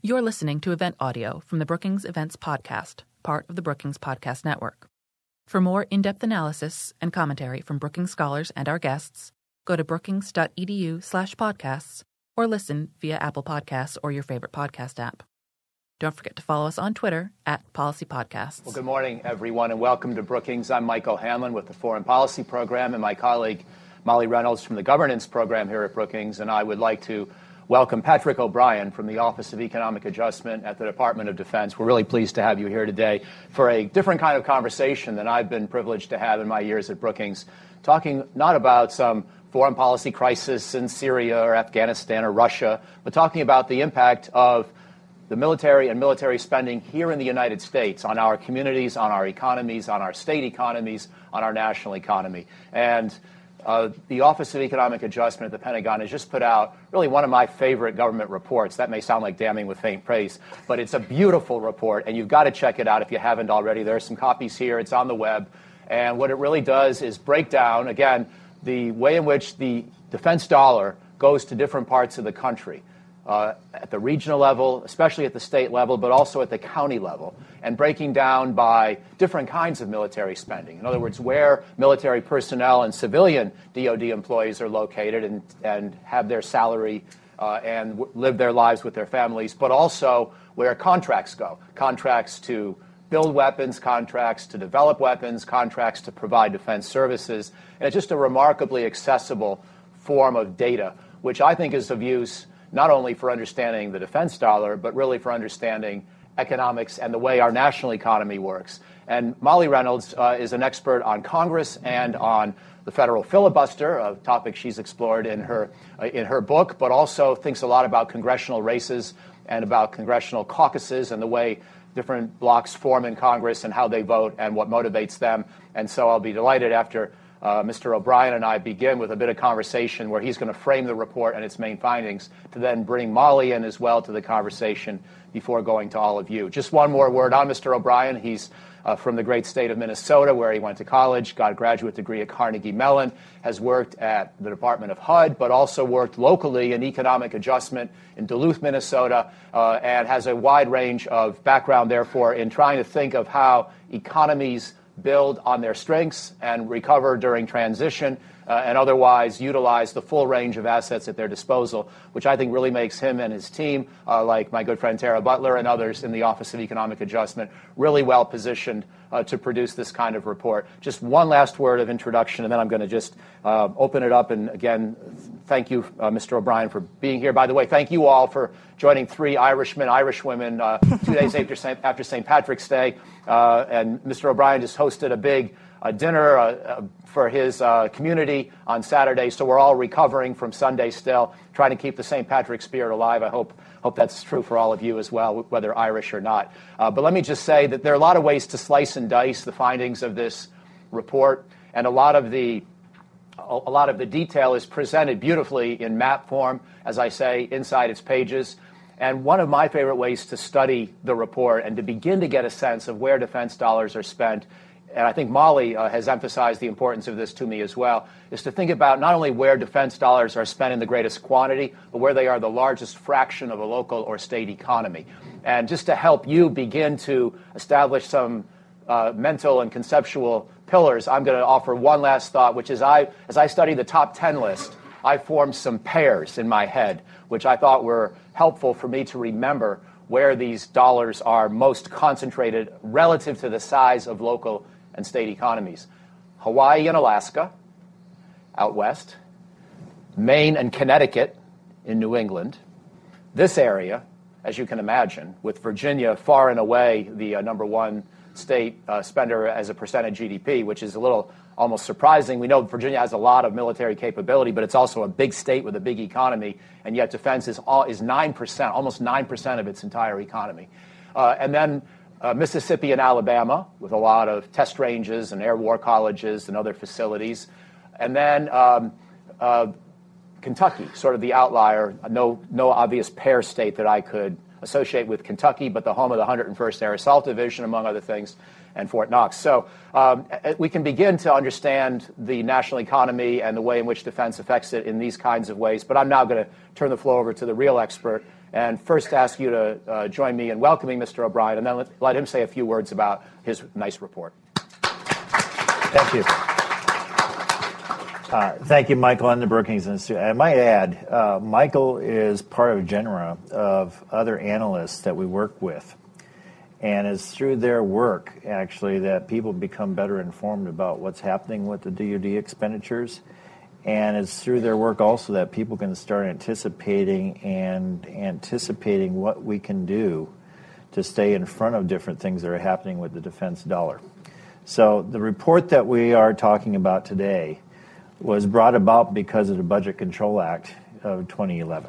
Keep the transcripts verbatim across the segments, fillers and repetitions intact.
You're listening to event audio from the Brookings Events Podcast, part of the Brookings Podcast Network. For more in-depth analysis and commentary from Brookings scholars and our guests, go to brookings.edu slash podcasts or listen via Apple Podcasts or your favorite podcast app. Don't forget to follow us on Twitter at Policy Podcasts. Well, good morning, everyone, and welcome to Brookings. I'm Mike O'Hanlon with the Foreign Policy Program, and my colleague Molly Reynolds from the Governance Program here at Brookings, and I would like to welcome Patrick O'Brien from the Office of Economic Adjustment at the Department of Defense. We're really pleased to have you here today for a different kind of conversation than I've been privileged to have in my years at Brookings, talking not about some foreign policy crisis in Syria or Afghanistan or Russia, but talking about the impact of the military and military spending here in the United States on our communities, on our economies, on our state economies, on our national economy. And Uh, the Office of Economic Adjustment at the Pentagon has just put out really one of my favorite government reports. That may sound like damning with faint praise, but it's a beautiful report, and you've got to check it out if you haven't already. There are some copies here. It's on the web. And what it really does is break down, again, the way in which the defense dollar goes to different parts of the country, uh, at the regional level, especially at the state level, but also at the county level, and breaking down by different kinds of military spending. In other words, where military personnel and civilian D O D employees are located and, and have their salary uh, and w- live their lives with their families, but also where contracts go. Contracts to build weapons, contracts to develop weapons, contracts to provide defense services. And it's just a remarkably accessible form of data, which I think is of use not only for understanding the defense dollar, but really for understanding economics and the way our national economy works. And Molly Reynolds uh, is an expert on Congress and on the federal filibuster, a topic she's explored in her uh, in her book, but also thinks a lot about congressional races and about congressional caucuses and the way different blocs form in Congress and how they vote and what motivates them. And so I'll be delighted after Uh, Mister O'Brien and I begin with a bit of conversation where he's going to frame the report and its main findings to then bring Molly in as well to the conversation before going to all of you. Just one more word on Mister O'Brien. He's uh, from the great state of Minnesota, where he went to college, got a graduate degree at Carnegie Mellon, has worked at the Department of H U D, but also worked locally in economic adjustment in Duluth, Minnesota, uh, and has a wide range of background, therefore, in trying to think of how economies build on their strengths and recover during transition uh, and otherwise utilize the full range of assets at their disposal, which I think really makes him and his team, uh, like my good friend Tara Butler and others in the Office of Economic Adjustment, really well positioned uh, to produce this kind of report. Just one last word of introduction, and then I'm going to just uh, open it up. And again, thank you, uh, Mister O'Brien, for being here. By the way, thank you all for joining three Irishmen, Irish women, uh, two days after Saint after Saint Patrick's Day. Uh, and Mister O'Brien just hosted a big uh, dinner uh, uh, for his uh, community on Saturday, so we're all recovering from Sunday still, trying to keep the Saint Patrick spirit alive. I hope hope that's true for all of you as well, whether Irish or not. Uh, but let me just say that there are a lot of ways to slice and dice the findings of this report, and a lot of the a lot of the detail is presented beautifully in map form, as I say, inside its pages. And one of my favorite ways to study the report and to begin to get a sense of where defense dollars are spent, and I think Molly uh, has emphasized the importance of this to me as well, is to think about not only where defense dollars are spent in the greatest quantity, but where they are the largest fraction of a local or state economy. And just to help you begin to establish some uh, mental and conceptual pillars, I'm going to offer one last thought, which is I, as I study the top ten list, I formed some pairs in my head, which I thought were helpful for me to remember where these dollars are most concentrated relative to the size of local and state economies. Hawaii and Alaska, out west. Maine and Connecticut in New England. This area, as you can imagine, with Virginia far and away the uh, number one state uh, spender as a percent of G D P, which is a little almost surprising. We know Virginia has a lot of military capability, but it's also a big state with a big economy, and yet defense is all, is nine percent, almost nine percent of its entire economy. Uh, and then uh, Mississippi and Alabama, with a lot of test ranges and air war colleges and other facilities. And then um, uh, Kentucky, sort of the outlier, no, no obvious pair state that I could associate with Kentucky, but the home of the one hundred first Air Assault Division, among other things, and Fort Knox. So um, we can begin to understand the national economy and the way in which defense affects it in these kinds of ways. But I'm now going to turn the floor over to the real expert and first ask you to uh, join me in welcoming Mister O'Brien, and then let, let him say a few words about his nice report. Thank you. Uh, thank you, Michael, and the Brookings Institute. I might add, uh, Michael is part of a genera of other analysts that we work with. And it's through their work, actually, that people become better informed about what's happening with the D O D expenditures. And it's through their work also that people can start anticipating and anticipating what we can do to stay in front of different things that are happening with the defense dollar. So the report that we are talking about today was brought about because of the Budget Control Act of twenty eleven.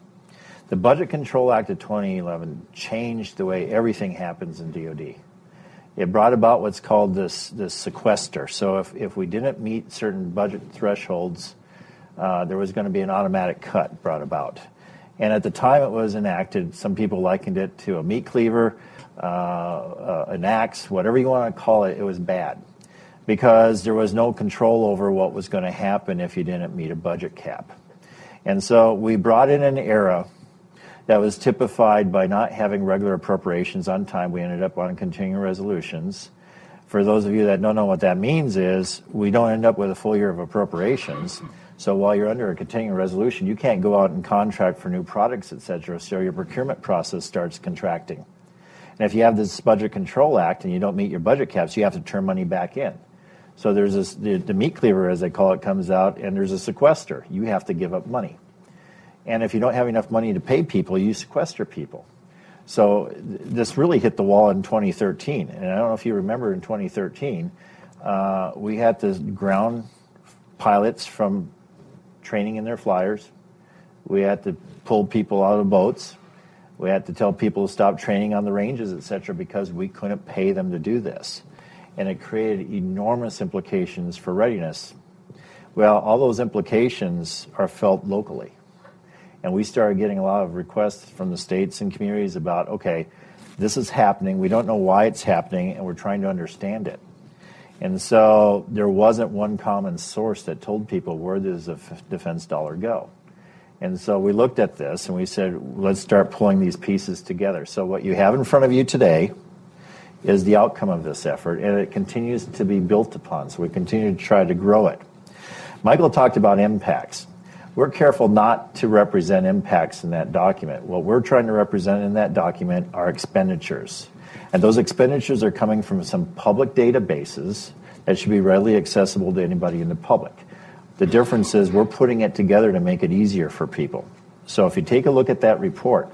The Budget Control Act of twenty eleven changed the way everything happens in D O D. It brought about what's called this, this sequester. So if, if we didn't meet certain budget thresholds, uh, there was going to be an automatic cut brought about. And at the time it was enacted, some people likened it to a meat cleaver, uh, uh, an axe, whatever you want to call it. It was bad because there was no control over what was going to happen if you didn't meet a budget cap. And so we brought in an era that was typified by not having regular appropriations on time. We ended up on continuing resolutions. For those of you that don't know what that means is we don't end up with a full year of appropriations. So while you're under a continuing resolution, you can't go out and contract for new products, et cetera, so your procurement process starts contracting. And if you have this Budget Control Act and you don't meet your budget caps, you have to turn money back in. So there's this, the, the meat cleaver, as they call it, comes out, and there's a sequester. You have to give up money. And if you don't have enough money to pay people, you sequester people. So th- this really hit the wall in twenty thirteen. And I don't know if you remember in twenty thirteen, uh, we had to ground pilots from training in their flyers. We had to pull people out of boats. We had to tell people to stop training on the ranges, et cetera, because we couldn't pay them to do this. And it created enormous implications for readiness. Well, all those implications are felt locally. And we started getting a lot of requests from the states and communities about, okay, this is happening. We don't know why it's happening, and we're trying to understand it. And so there wasn't one common source that told people where does the defense dollar go. And so we looked at this, and we said, let's start pulling these pieces together. So what you have in front of you today is the outcome of this effort, and it continues to be built upon. So we continue to try to grow it. Michael talked about impacts. We're careful not to represent impacts in that document. What we're trying to represent in that document are expenditures. And those expenditures are coming from some public databases that should be readily accessible to anybody in the public. The difference is we're putting it together to make it easier for people. So if you take a look at that report,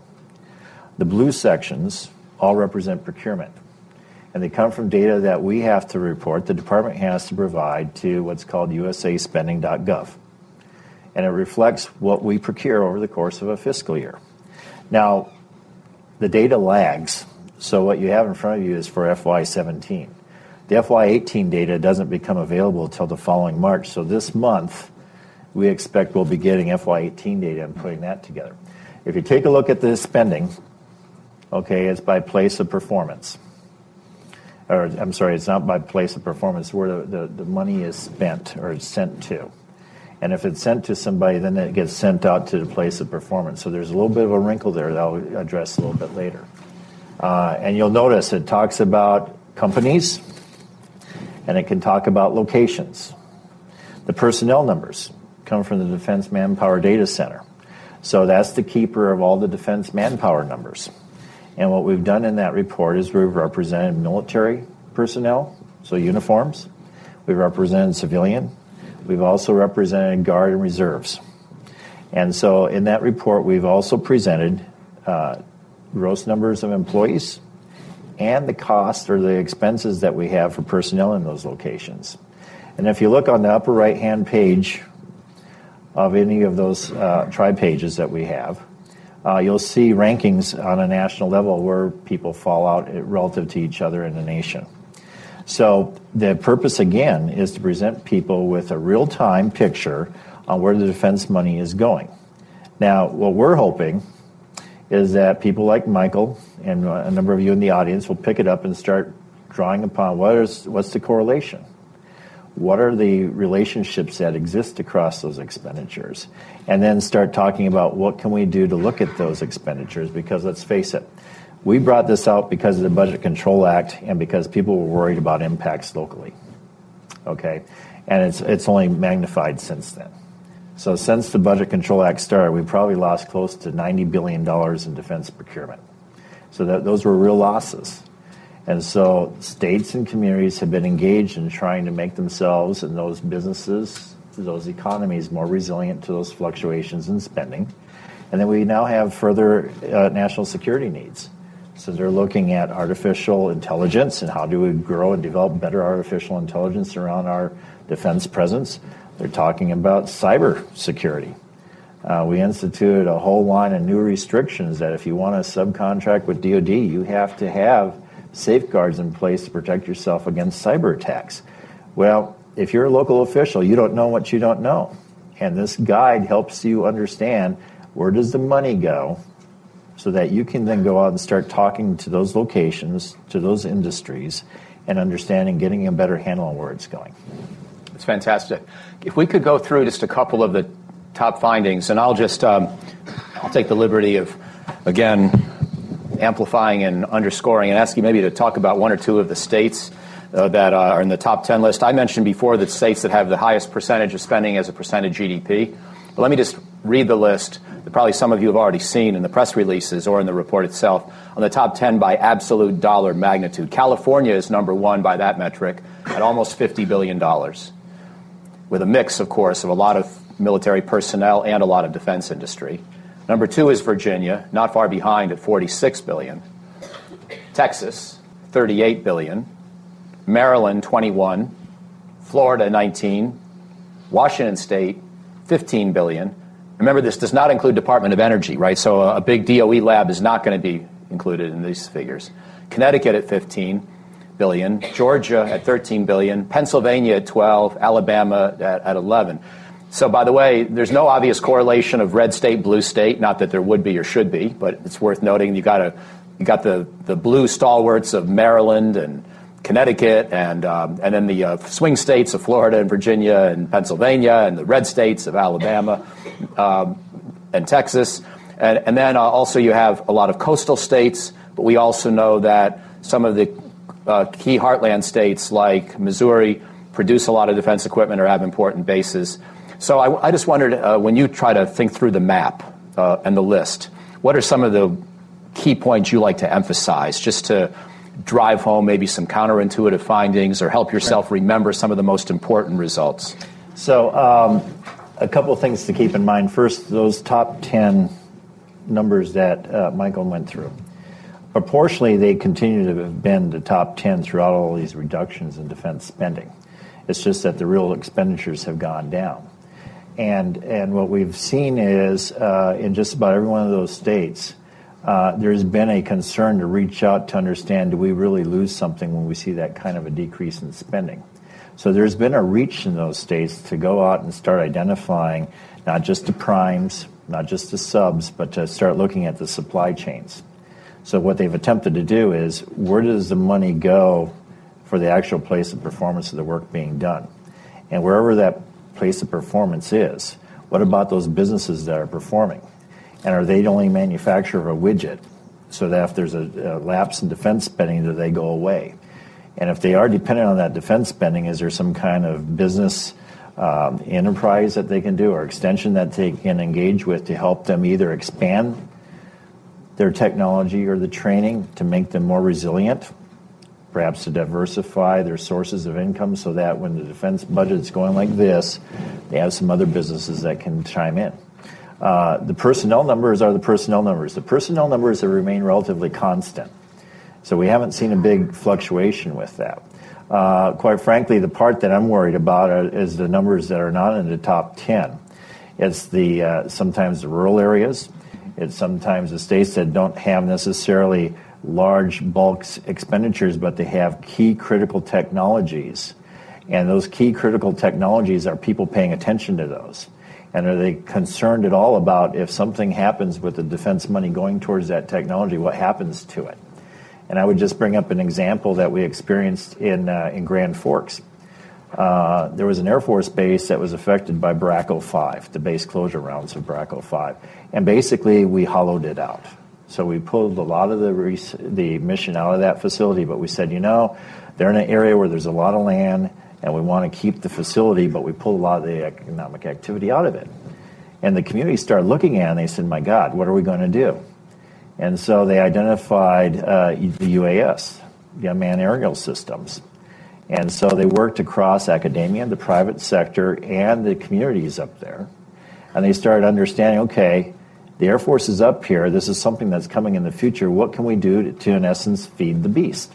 the blue sections all represent procurement. And they come from data that we have to report, the department has to provide to what's called U S A spending dot gov. And it reflects what we procure over the course of a fiscal year. Now, the data lags, so what you have in front of you is for F Y seventeen. The F Y eighteen data doesn't become available until the following March, so this month we expect we'll be getting F Y eighteen data and putting that together. If you take a look at the spending, okay, it's by place of performance. Or, I'm sorry, it's not by place of performance, where the, the, the money is spent or it's sent to. And if it's sent to somebody, then it gets sent out to the place of performance. So there's a little bit of a wrinkle there that I'll address a little bit later. Uh, and you'll notice it talks about companies, and it can talk about locations. The personnel numbers come from the Defense Manpower Data Center. So that's the keeper of all the defense manpower numbers. And what we've done in that report is we've represented military personnel, so uniforms. We've represented civilian. We've also represented Guard and Reserves. And so in that report, we've also presented uh, gross numbers of employees and the cost or the expenses that we have for personnel in those locations. And if you look on the upper right-hand page of any of those uh, tri-pages that we have, uh, you'll see rankings on a national level where people fall out relative to each other in the nation. So the purpose, again, is to present people with a real-time picture on where the defense money is going. Now, what we're hoping is that people like Michael and a number of you in the audience will pick it up and start drawing upon what is, what's the correlation? What are the relationships that exist across those expenditures? And then start talking about what can we do to look at those expenditures, because let's face it, we brought this out because of the Budget Control Act and because people were worried about impacts locally, okay? And it's it's only magnified since then. So since the Budget Control Act started, we probably lost close to ninety billion dollars in defense procurement. So that, those were real losses. And so states and communities have been engaged in trying to make themselves and those businesses, those economies more resilient to those fluctuations in spending. And then we now have further uh, national security needs. So they're looking at artificial intelligence and how do we grow and develop better artificial intelligence around our defense presence. They're talking about cyber security. Uh, we instituted a whole line of new restrictions that if you want to subcontract with D O D, you have to have safeguards in place to protect yourself against cyber attacks. Well, if you're a local official, you don't know what you don't know. And this guide helps you understand where does the money go so that you can then go out and start talking to those locations, to those industries, and understanding, getting a better handle on where it's going. It's fantastic. If we could go through just a couple of the top findings, and I'll just, um, I'll take the liberty of, again, amplifying and underscoring and ask you maybe to talk about one or two of the states uh, that are in the top ten list. I mentioned before the states that have the highest percentage of spending as a percent of G D P. But let me just read the list that probably some of you have already seen in the press releases or in the report itself. On the top ten by absolute dollar magnitude, California is number one by that metric at almost fifty billion dollars, with a mix, of course, of a lot of military personnel and a lot of defense industry. Number two is Virginia, not far behind at forty-six billion dollars. Texas, thirty-eight billion dollars. Maryland, twenty-one billion dollars. Florida, nineteen billion dollars. Washington State, fifteen billion dollars. Remember, this does not include Department of Energy, right? So a big D O E lab is not going to be included in these figures. Connecticut at fifteen billion dollars. Georgia at thirteen billion dollars. Pennsylvania at twelve billion dollars. Alabama at, at eleven billion dollars. So, by the way, there's no obvious correlation of red state, blue state. Not that there would be or should be, but it's worth noting you got a, you got the, the blue stalwarts of Maryland and Connecticut, and um, and then the uh, swing states of Florida and Virginia and Pennsylvania, and the red states of Alabama um, and Texas, and and then uh, also you have a lot of coastal states. But we also know that some of the uh, key heartland states like Missouri produce a lot of defense equipment or have important bases. So I, I just wondered, uh, when you try to think through the map uh, and the list, what are some of the key points you like to emphasize, just to drive home maybe some counterintuitive findings or help yourself remember some of the most important results? So um, a couple of things to keep in mind. First, those top ten numbers that uh, Michael went through. Proportionally, they continue to have been the top ten throughout all these reductions in defense spending. It's just that the real expenditures have gone down. And and what we've seen is uh, in just about every one of those states, uh, there's been a concern to reach out to understand, do we really lose something when we see that kind of a decrease in spending? So there's been a reach in those states to go out and start identifying not just the primes, not just the subs, but to start looking at the supply chains. So what they've attempted to do is, where does the money go for the actual place of performance of the work being done? And wherever that place of performance is, what about those businesses that are performing? And are they the only manufacturer of a widget, so that if there's a, a lapse in defense spending, do they go away? And if they are dependent on that defense spending, is there some kind of business um, enterprise that they can do or extension that they can engage with to help them either expand their technology or the training to make them more resilient, perhaps to diversify their sources of income so that when the defense budget is going like this, they have some other businesses that can chime in. Uh, the personnel numbers are the personnel numbers. The personnel numbers have remained relatively constant. So we haven't seen a big fluctuation with that. Uh, quite frankly, the part that I'm worried about are, is the numbers that are not in the top ten. It's the uh, sometimes the rural areas. It's sometimes the states that don't have necessarily large bulk expenditures, but they have key critical technologies. And those key critical technologies, are people paying attention to those? And are they concerned at all about if something happens with the defense money going towards that technology, what happens to it? And I would just bring up an example that we experienced in uh, in Grand Forks. uh, there was an Air Force base that was affected by Braco five, the base closure rounds of Braco five. And basically, we hollowed it out. So we pulled a lot of the res- the mission out of that facility, but we said, you know, they're in an area where there's a lot of land, and we want to keep the facility, but we pulled a lot of the economic activity out of it. And the community started looking at it, and they said, my God, what are we going to do? And so they identified uh, the U A S, the Unmanned Aerial Systems. And so they worked across academia, the private sector, and the communities up there. And they started understanding, okay, the Air Force is up here. This is something that's coming in the future. What can we do to, to in essence, feed the beast?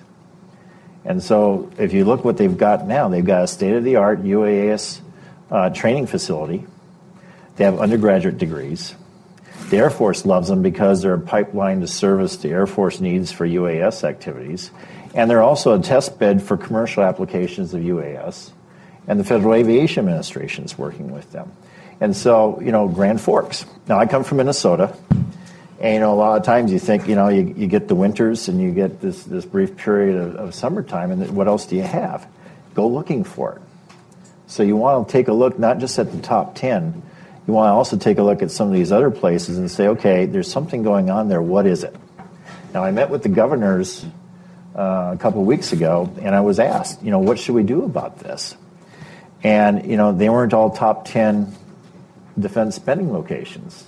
And so if you look what they've got now, they've got a state-of-the-art U A S uh, training facility. They have undergraduate degrees. The Air Force loves them because they're a pipeline to service the Air Force needs for U A S activities. And they're also a test bed for commercial applications of U A S. And the Federal Aviation Administration is working with them. And so, you know, Grand Forks. Now, I come from Minnesota. And, you know, a lot of times you think, you know, you, you get the winters and you get this, this brief period of, of summertime, and what else do you have? Go looking for it. So you want to take a look not just at the top ten, you want to also take a look at some of these other places and say, okay, there's something going on there. What is it? Now, I met with the governors uh, a couple of weeks ago, and I was asked, you know, what should we do about this? And, you know, they weren't all top ten defense spending locations.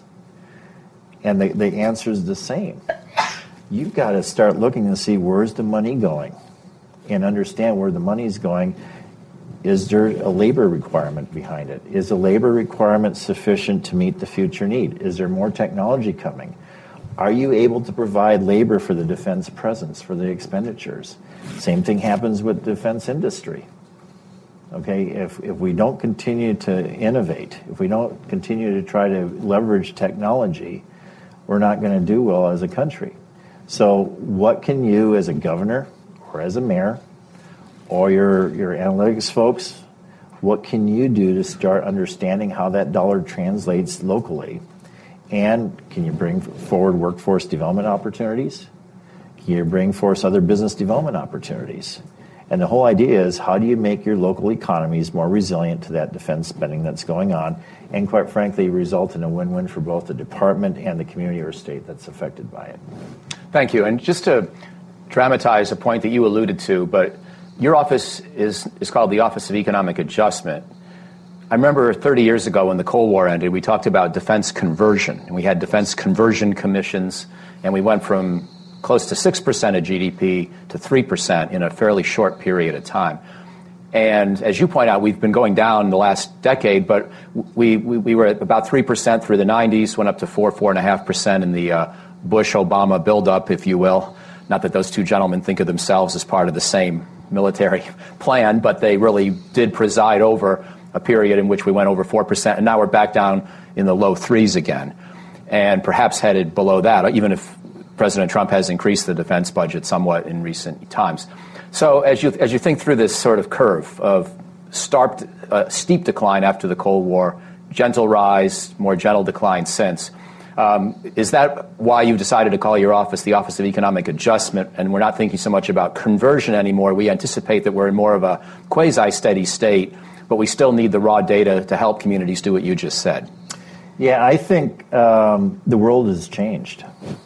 And the, the answer is the same. You've got to start looking and see where's the money going and understand where the money's going. Is there a labor requirement behind it? Is the labor requirement sufficient to meet the future need? Is there more technology coming? Are you able to provide labor for the defense presence, for the expenditures? Same thing happens with defense industry. Okay, if, if we don't continue to innovate, if we don't continue to try to leverage technology, we're not going to do well as a country. So what can you as a governor or as a mayor or your, your analytics folks, what can you do to start understanding how that dollar translates locally? And can you bring forward workforce development opportunities? Can you bring forth other business development opportunities? And the whole idea is, how do you make your local economies more resilient to that defense spending that's going on, and quite frankly, result in a win-win for both the department and the community or state that's affected by it? Thank you. And just to dramatize a point that you alluded to, but your office is, is called the Office of Economic Adjustment. I remember thirty years ago when the Cold War ended, we talked about defense conversion, and we had defense conversion commissions, and we went from close to six percent of G D P to three percent in a fairly short period of time. And as you point out, we've been going down the last decade, but we, we, we were at about three percent through the nineties, went up to four, four point five percent in the uh, Bush-Obama buildup, if you will. Not that those two gentlemen think of themselves as part of the same military plan, but they really did preside over a period in which we went over four percent, and now we're back down in the low threes again, and perhaps headed below that, even if President Trump has increased the defense budget somewhat in recent times. So as you as you think through this sort of curve of starp, uh, steep decline after the Cold War, gentle rise, more gentle decline since, um, is that why you decided to call your office the Office of Economic Adjustment, and we're not thinking so much about conversion anymore? We anticipate that we're in more of a quasi-steady state, but we still need the raw data to help communities do what you just said. Yeah, I think um, the world has changed.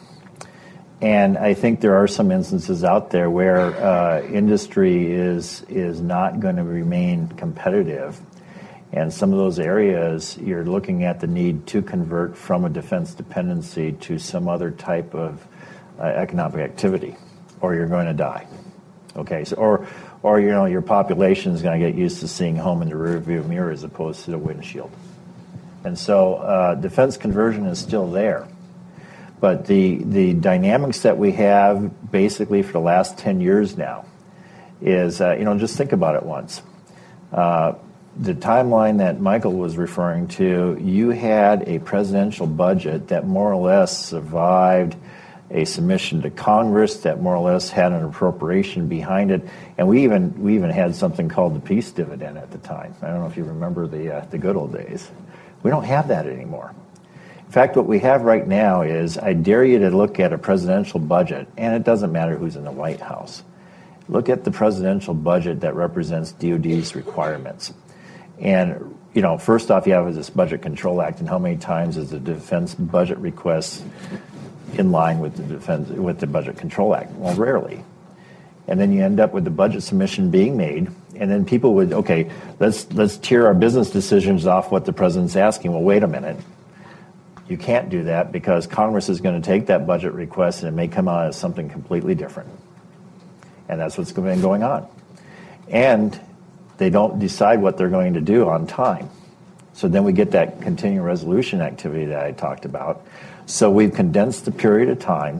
And I think there are some instances out there where uh, industry is is not going to remain competitive. And some of those areas, you're looking at the need to convert from a defense dependency to some other type of uh, economic activity, or you're going to die. Okay, so or or you know your population is going to get used to seeing home in the rearview mirror as opposed to the windshield. And so uh, defense conversion is still there. But the, the dynamics that we have basically for the last ten years now is, uh, you know, just think about it once. Uh, the timeline that Michael was referring to, you had a presidential budget that more or less survived a submission to Congress, that more or less had an appropriation behind it, and we even we even had something called the peace dividend at the time. I don't know if you remember the uh, the good old days. We don't have that anymore. In fact, what we have right now is, I dare you to look at a presidential budget, and it doesn't matter who's in the White House. look at the presidential budget that represents D O D's requirements. And, you know, first off, you have this Budget Control Act, and how many times is the defense budget request in line with the defense with the Budget Control Act? Well, rarely. And then you end up with the budget submission being made, and then people would, okay, let's let's tier our business decisions off what the president's asking. Well, wait a minute. You can't do that because Congress is going to take that budget request and it may come out as something completely different. And that's what's been going on. And they don't decide what they're going to do on time. So then we get that continuing resolution activity that I talked about. So we've condensed the period of time.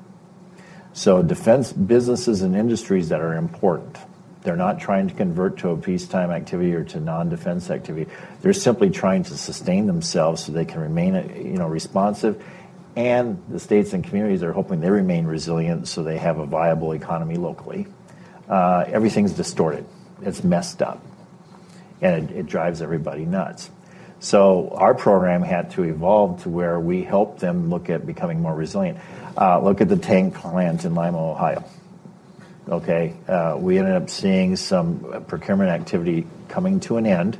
So defense businesses and industries that are important, they're not trying to convert to a peacetime activity or to non-defense activity. They're simply trying to sustain themselves so they can remain, you know, responsive. And the states and communities are hoping they remain resilient so they have a viable economy locally. Uh, everything's distorted. It's messed up. And it, it drives everybody nuts. So our program had to evolve to where we help them look at becoming more resilient. Uh, look at the tank plant in Lima, Ohio. Okay, uh, we ended up seeing some procurement activity coming to an end.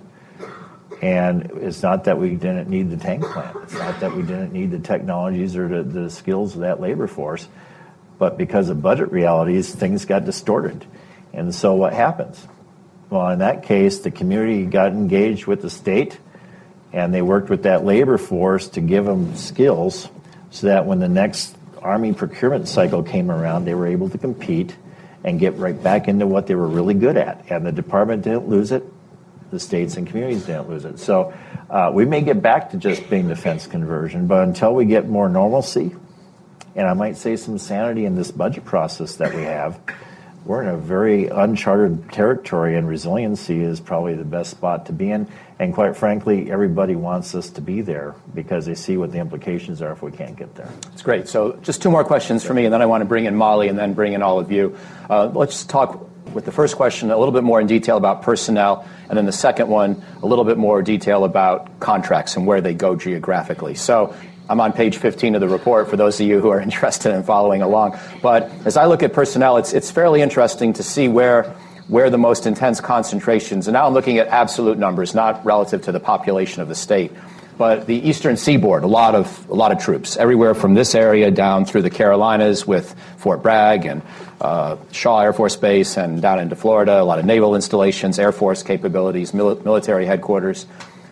And it's not that we didn't need the tank plant. It's not that we didn't need the technologies or the, the skills of that labor force. But because of budget realities, things got distorted. And so what happens? Well, in that case, the community got engaged with the state, and they worked with that labor force to give them skills so that when the next Army procurement cycle came around, they were able to compete and get right back into what they were really good at. And the department didn't lose it. The states and communities didn't lose it. So uh, we may get back to just being defense conversion, but until we get more normalcy, and I might say some sanity in this budget process that we have, we're in a very uncharted territory, and resiliency is probably the best spot to be in. And quite frankly, everybody wants us to be there because they see what the implications are if we can't get there. That's great. So just two more questions for me, and then I want to bring in Molly and then bring in all of you. Uh, let's talk with the first question a little bit more in detail about personnel, and then the second one a little bit more detail about contracts and where they go geographically. So I'm on page fifteen of the report for those of you who are interested in following along. But as I look at personnel, it's it's fairly interesting to see where where the most intense concentrations, and now I'm looking at absolute numbers, not relative to the population of the state. But the Eastern Seaboard, a lot of a lot of troops, everywhere from this area down through the Carolinas with Fort Bragg and uh, Shaw Air Force Base, and down into Florida, a lot of naval installations, Air Force capabilities, mil- military headquarters.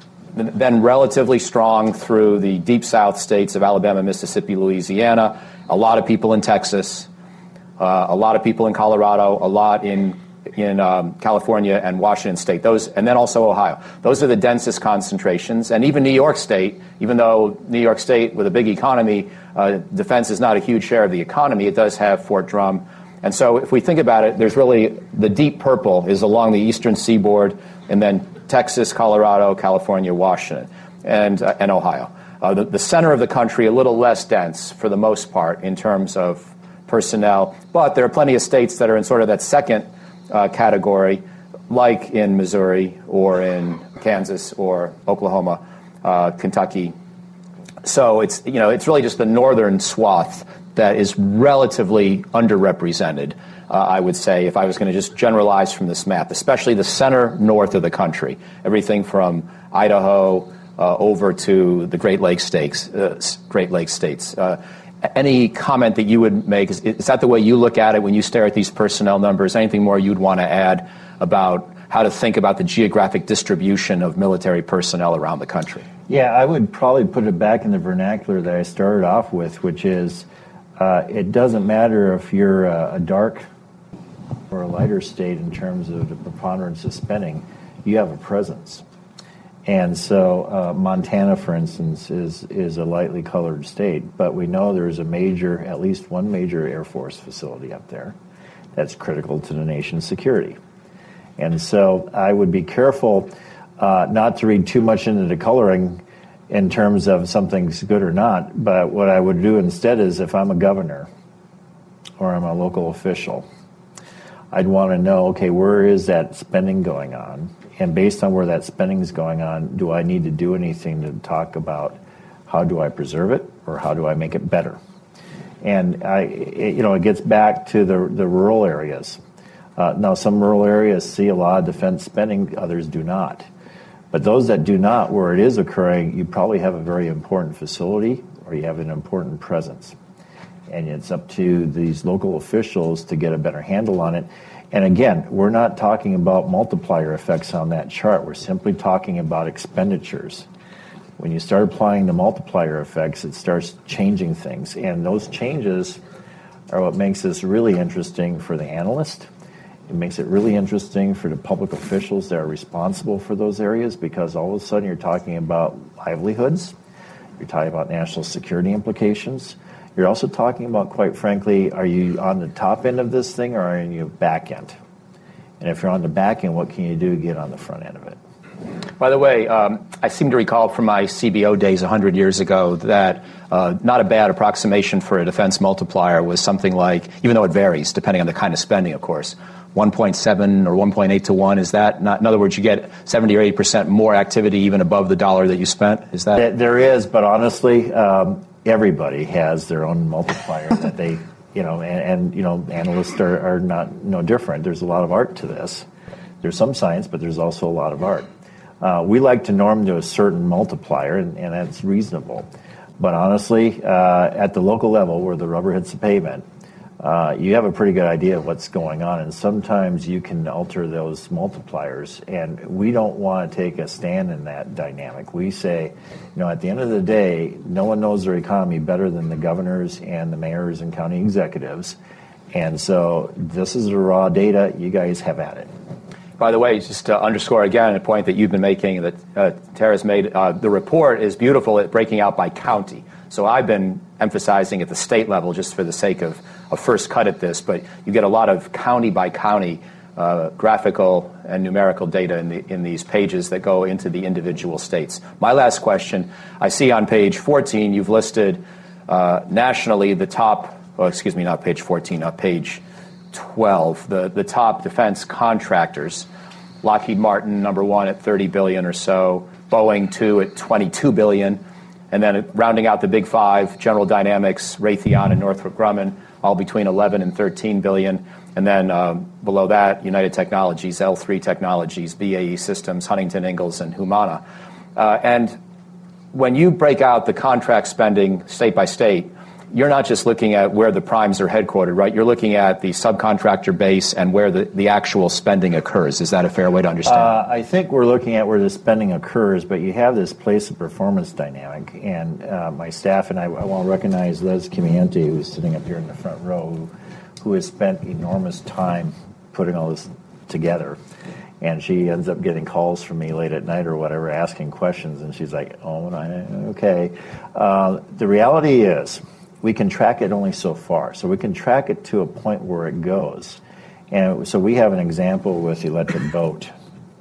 Then relatively strong through the deep South states of Alabama, Mississippi, Louisiana, a lot of people in Texas, uh, a lot of people in Colorado, a lot in in um, California and Washington State, those, and then also Ohio. Those are the densest concentrations. And even New York State, even though New York State with a big economy, uh, defense is not a huge share of the economy, it does have Fort Drum. And so if we think about it, there's really the deep purple is along the Eastern Seaboard, and then Texas, Colorado, California, Washington, and, uh, and Ohio. Uh, the, the center of the country, a little less dense for the most part in terms of personnel, but there are plenty of states that are in sort of that second Uh, category, like in Missouri or in Kansas or Oklahoma, uh, Kentucky. So it's, you know, it's really just the northern swath that is relatively underrepresented, uh, I would say, if I was going to just generalize from this map, especially the center north of the country, everything from Idaho uh, over to the Great Lakes states. Uh, Great Lakes states. Uh, Any comment that you would make, is, is that the way you look at it when you stare at these personnel numbers? Anything more you'd want to add about how to think about the geographic distribution of military personnel around the country? Yeah, I would probably put it back in the vernacular that I started off with, which is uh, it doesn't matter if you're a, a dark or a lighter state in terms of the preponderance of spending, you have a presence. And so uh, Montana, for instance, is is a lightly colored state, but we know there's a major, at least one major Air Force facility up there that's critical to the nation's security. And so I would be careful uh, not to read too much into the coloring in terms of something's good or not, but what I would do instead is if I'm a governor or I'm a local official, I'd want to know, okay, where is that spending going on? And based on where that spending is going on, do I need to do anything to talk about how do I preserve it or how do I make it better? And I, it, you know, it gets back to the the rural areas. Uh, now, some rural areas see a lot of defense spending, others do not. But those that do not, where it is occurring, you probably have a very important facility or you have an important presence. And it's up to these local officials to get a better handle on it. And again, we're not talking about multiplier effects on that chart. We're simply talking about expenditures. When you start applying the multiplier effects, it starts changing things. And those changes are what makes this really interesting for the analyst. It makes it really interesting for the public officials that are responsible for those areas, because all of a sudden you're talking about livelihoods, you're talking about national security implications. You're also talking about, quite frankly, are you on the top end of this thing or are you back end? And if you're on the back end, what can you do to get on the front end of it? By the way, um, I seem to recall from my C B O days one hundred years ago that uh, not a bad approximation for a defense multiplier was something like, even though it varies depending on the kind of spending, of course, one point seven or one point eight to one. Is that not, in other words, you get seventy or eighty percent more activity even above the dollar that you spent? Is that? There is, but honestly, um, everybody has their own multiplier that they, you know, and, and you know, analysts are, are not no different. There's a lot of art to this. There's some science, but there's also a lot of art. Uh, we like to norm to a certain multiplier, and, and that's reasonable. But honestly, uh, at the local level where the rubber hits the pavement, uh, you have a pretty good idea of what's going on, and sometimes you can alter those multipliers, and we don't want to take a stand in that dynamic. We say, you know, at the end of the day, no one knows their economy better than the governors and the mayors and county executives, and so this is the raw data. You guys have at it. By the way, just to underscore again a point that you've been making, that uh, Tara's made, uh, the report is beautiful at breaking out by county. So I've been emphasizing at the state level just for the sake of a first cut at this, but you get a lot of county by county uh, graphical and numerical data in, the, in these pages that go into the individual states. My last question, I see on page fourteen you've listed uh, nationally the top, oh, excuse me, not page fourteen, not page twelve, the, the top defense contractors. Lockheed Martin, number one at thirty billion dollars or so, Boeing, two at twenty-two billion dollars, and then rounding out the big five, General Dynamics, Raytheon, and Northrop Grumman, all between eleven and thirteen billion dollars. And then um, below that, United Technologies, L three Technologies, B A E Systems, Huntington Ingalls, and Humana. Uh, and when you break out the contract spending state by state, you're not just looking at where the primes are headquartered, right? You're looking at the subcontractor base and where the, the actual spending occurs. Is that a fair way to understand? Uh, I think we're looking at where the spending occurs, but you have this place of performance dynamic. And uh, my staff and I, I want to recognize Les Kimiente, who's sitting up here in the front row, who, who has spent enormous time putting all this together. And she ends up getting calls from me late at night or whatever, asking questions. And she's like, oh, okay. Uh, the reality is, we can track it only so far. So we can track it to a point where it goes. And so we have an example with Electric Boat.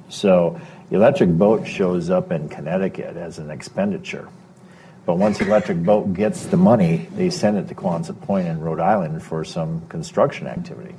So Electric Boat shows up in Connecticut as an expenditure. But once Electric Boat gets the money, they send it to Quonset Point in Rhode Island for some construction activity.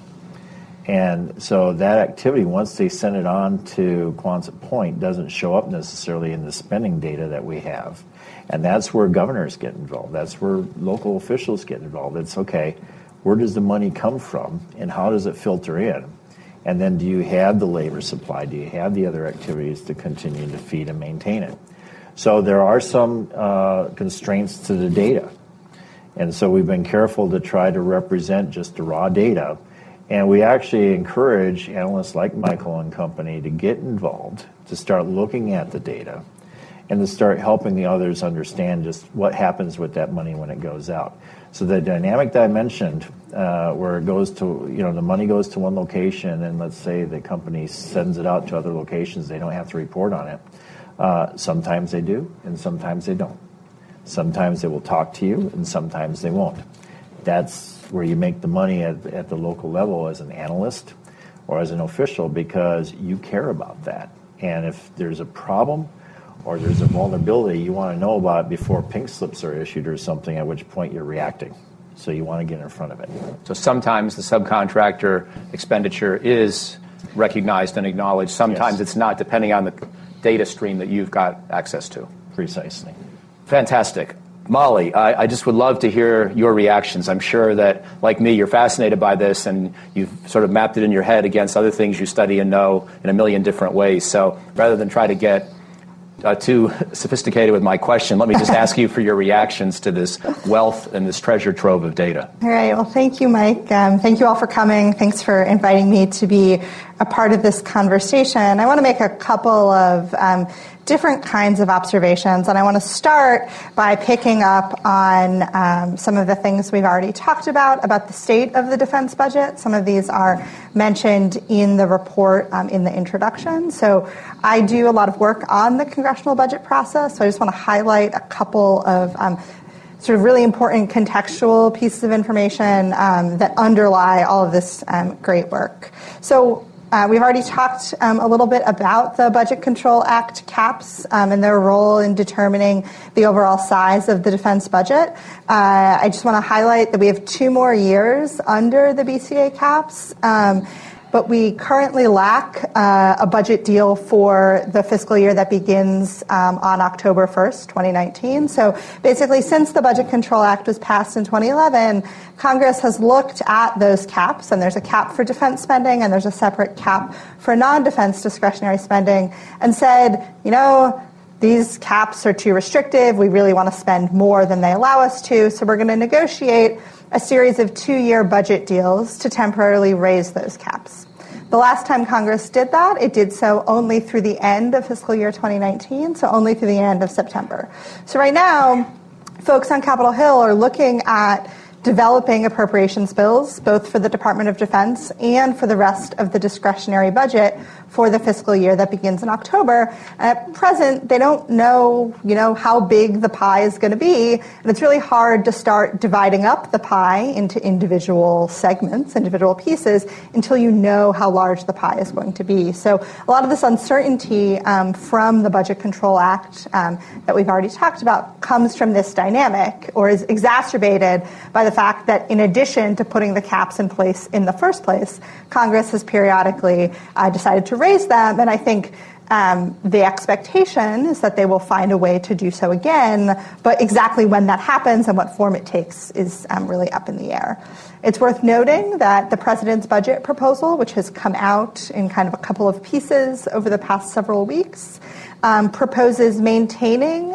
And so that activity, once they send it on to Quonset Point, doesn't show up necessarily in the spending data that we have. And that's where governors get involved. That's where local officials get involved. It's, okay, where does the money come from and how does it filter in? And then do you have the labor supply? Do you have the other activities to continue to feed and maintain it? So there are some uh, constraints to the data. And so we've been careful to try to represent just the raw data. And we actually encourage analysts like Michael and company to get involved, to start looking at the data, and to start helping the others understand just what happens with that money when it goes out. So the dynamic that I mentioned, uh, where it goes to, you know, the money goes to one location, and let's say the company sends it out to other locations, they don't have to report on it. Uh, sometimes they do, and sometimes they don't. Sometimes they will talk to you, and sometimes they won't. That's where you make the money at, at the local level as an analyst or as an official, because you care about that. And if there's a problem or there's a vulnerability, you want to know about it before pink slips are issued or something, at which point you're reacting. So you want to get in front of it. So sometimes the subcontractor expenditure is recognized and acknowledged. Sometimes yes. It's not, depending on the data stream that you've got access to. Precisely. Fantastic. Molly, I, I just would love to hear your reactions. I'm sure that, like me, you're fascinated by this, and you've sort of mapped it in your head against other things you study and know in a million different ways. So rather than try to get uh, too sophisticated with my question, let me just ask you for your reactions to this wealth and this treasure trove of data. All right. Well, thank you, Mike. Um, thank you all for coming. Thanks for inviting me to be a part of this conversation. I want to make a couple of um, different kinds of observations, and I want to start by picking up on um, some of the things we've already talked about, about the state of the defense budget. Some of these are mentioned in the report um, in the introduction. So I do a lot of work on the congressional budget process, so I just want to highlight a couple of um, sort of really important contextual pieces of information um, that underlie all of this um, great work. So Uh, we've already talked um, a little bit about the Budget Control Act caps um, and their role in determining the overall size of the defense budget. Uh, I just want to highlight that we have two more years under the B C A caps, um, but we currently lack uh, a budget deal for the fiscal year that begins um, on October first, twenty nineteen. So basically, since the Budget Control Act was passed in twenty eleven, Congress has looked at those caps, and there's a cap for defense spending, and there's a separate cap for non-defense discretionary spending, and said, you know, these caps are too restrictive. We really want to spend more than they allow us to, so we're going to negotiate a series of two-year budget deals to temporarily raise those caps. The last time Congress did that, it did so only through the end of fiscal year twenty nineteen, so only through the end of September. So right now, folks on Capitol Hill are looking at developing appropriations bills, both for the Department of Defense and for the rest of the discretionary budget for the fiscal year that begins in October. And at present, they don't know, you know, how big the pie is going to be, and it's really hard to start dividing up the pie into individual segments, individual pieces, until you know how large the pie is going to be. So a lot of this uncertainty um, from the Budget Control Act um, that we've already talked about comes from this dynamic, or is exacerbated by the fact that in addition to putting the caps in place in the first place, Congress has periodically uh, decided to raise them, and I think um, the expectation is that they will find a way to do so again, but exactly when that happens and what form it takes is um, really up in the air. It's worth noting that the President's budget proposal, which has come out in kind of a couple of pieces over the past several weeks, um, proposes maintaining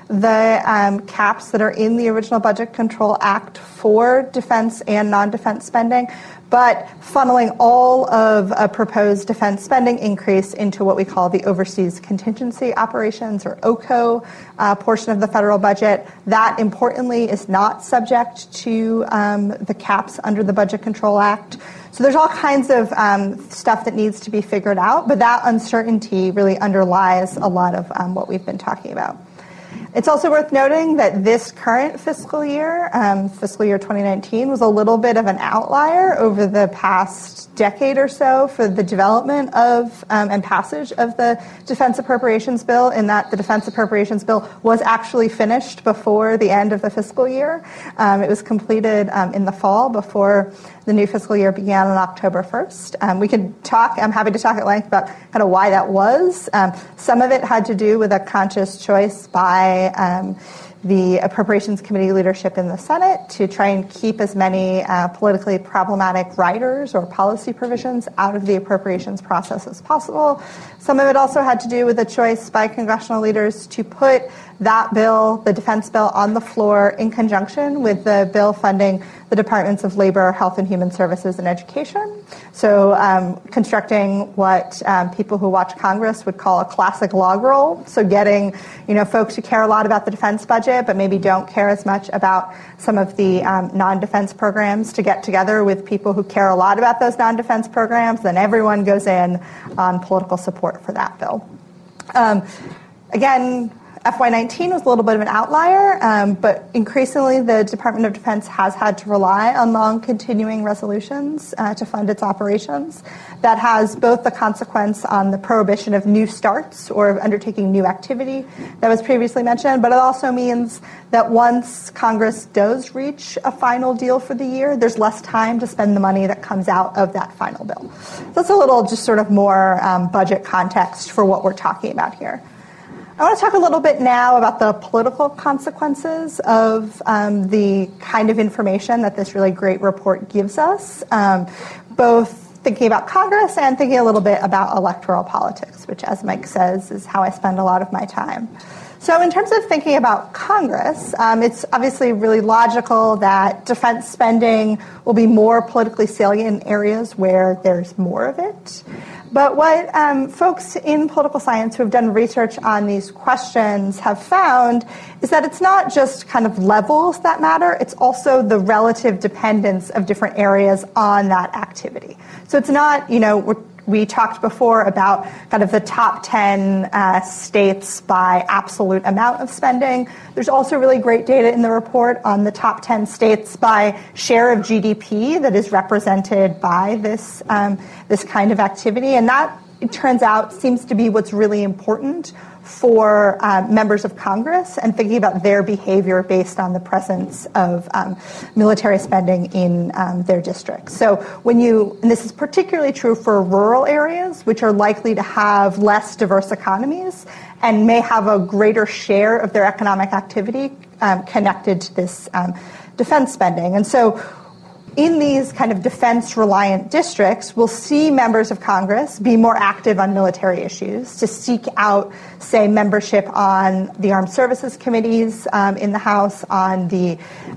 the um, caps that are in the original Budget Control Act for defense and non-defense spending, but funneling all of a proposed defense spending increase into what we call the Overseas Contingency Operations, or O C O, uh, portion of the federal budget. That, importantly, is not subject to um, the caps under the Budget Control Act. So there's all kinds of um, stuff that needs to be figured out, but that uncertainty really underlies a lot of um, what we've been talking about. It's also worth noting that this current fiscal year, um, fiscal year twenty nineteen, was a little bit of an outlier over the past decade or so for the development of um, and passage of the Defense Appropriations Bill, in that the Defense Appropriations Bill was actually finished before the end of the fiscal year. Um, it was completed um, in the fall before the new fiscal year began on October first. Um, we could talk, I'm happy to talk at length about kind of why that was. Um, some of it had to do with a conscious choice by um, the Appropriations Committee leadership in the Senate to try and keep as many uh, politically problematic riders or policy provisions out of the appropriations process as possible. Some of it also had to do with a choice by congressional leaders to put that bill, the defense bill, on the floor in conjunction with the bill funding the Departments of Labor, Health and Human Services, and Education. So um, constructing what um, people who watch Congress would call a classic log roll. So getting, you know, folks who care a lot about the defense budget but maybe don't care as much about some of the um, non-defense programs to get together with people who care a lot about those non-defense programs. Then everyone goes in on political support for that bill. Um, again, F Y nineteen was a little bit of an outlier, um, but increasingly the Department of Defense has had to rely on long continuing resolutions uh, to fund its operations. That has both the consequence on the prohibition of new starts or of undertaking new activity that was previously mentioned, but it also means that once Congress does reach a final deal for the year, there's less time to spend the money that comes out of that final bill. So that's a little just sort of more um, budget context for what we're talking about here. I want to talk a little bit now about the political consequences of um, the kind of information that this really great report gives us, um, both thinking about Congress and thinking a little bit about electoral politics, which, as Mike says, is how I spend a lot of my time. So in terms of thinking about Congress, um, it's obviously really logical that defense spending will be more politically salient in areas where there's more of it. But what um, folks in political science who have done research on these questions have found is that it's not just kind of levels that matter, it's also the relative dependence of different areas on that activity. So it's not, you know, we're We talked before about kind of the top ten uh, states by absolute amount of spending. There's also really great data in the report on the top ten states by share of G D P that is represented by this um, this kind of activity, and that, it turns out, seems to be what's really important for uh, members of Congress and thinking about their behavior based on the presence of um, military spending in um, their districts. So when you, and this is particularly true for rural areas, which are likely to have less diverse economies and may have a greater share of their economic activity um, connected to this um, defense spending. And so in these kind of defense-reliant districts, we'll see members of Congress be more active on military issues, to seek out, say, membership on the Armed Services Committees um, in the House, on the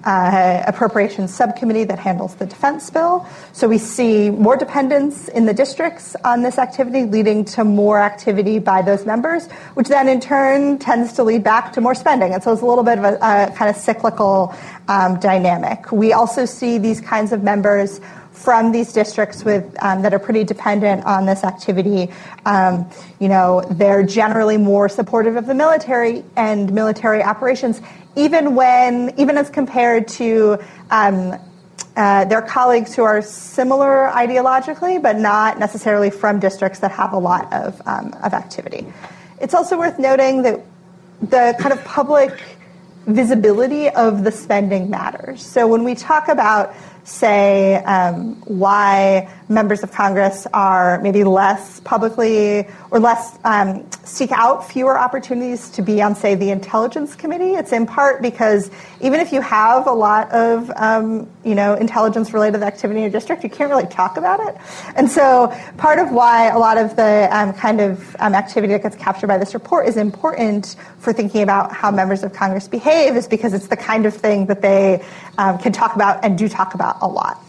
uh, Appropriations Subcommittee that handles the defense bill. So we see more dependence in the districts on this activity, leading to more activity by those members, which then in turn tends to lead back to more spending. And so it's a little bit of a, a kind of cyclical um, dynamic. We also see these kinds of members from these districts with um, that are pretty dependent on this activity. Um, you know, they're generally more supportive of the military and military operations, even when, even as compared to um, uh, their colleagues who are similar ideologically, but not necessarily from districts that have a lot of um, of activity. It's also worth noting that the kind of public visibility of the spending matters. So when we talk about, say, um, why members of Congress are maybe less publicly or less um, seek out fewer opportunities to be on, say, the Intelligence Committee, it's in part because even if you have a lot of, um, you know, intelligence-related activity in your district, you can't really talk about it. And so part of why a lot of the um, kind of um, activity that gets captured by this report is important for thinking about how members of Congress behave is because it's the kind of thing that they um, can talk about and do talk about a lot.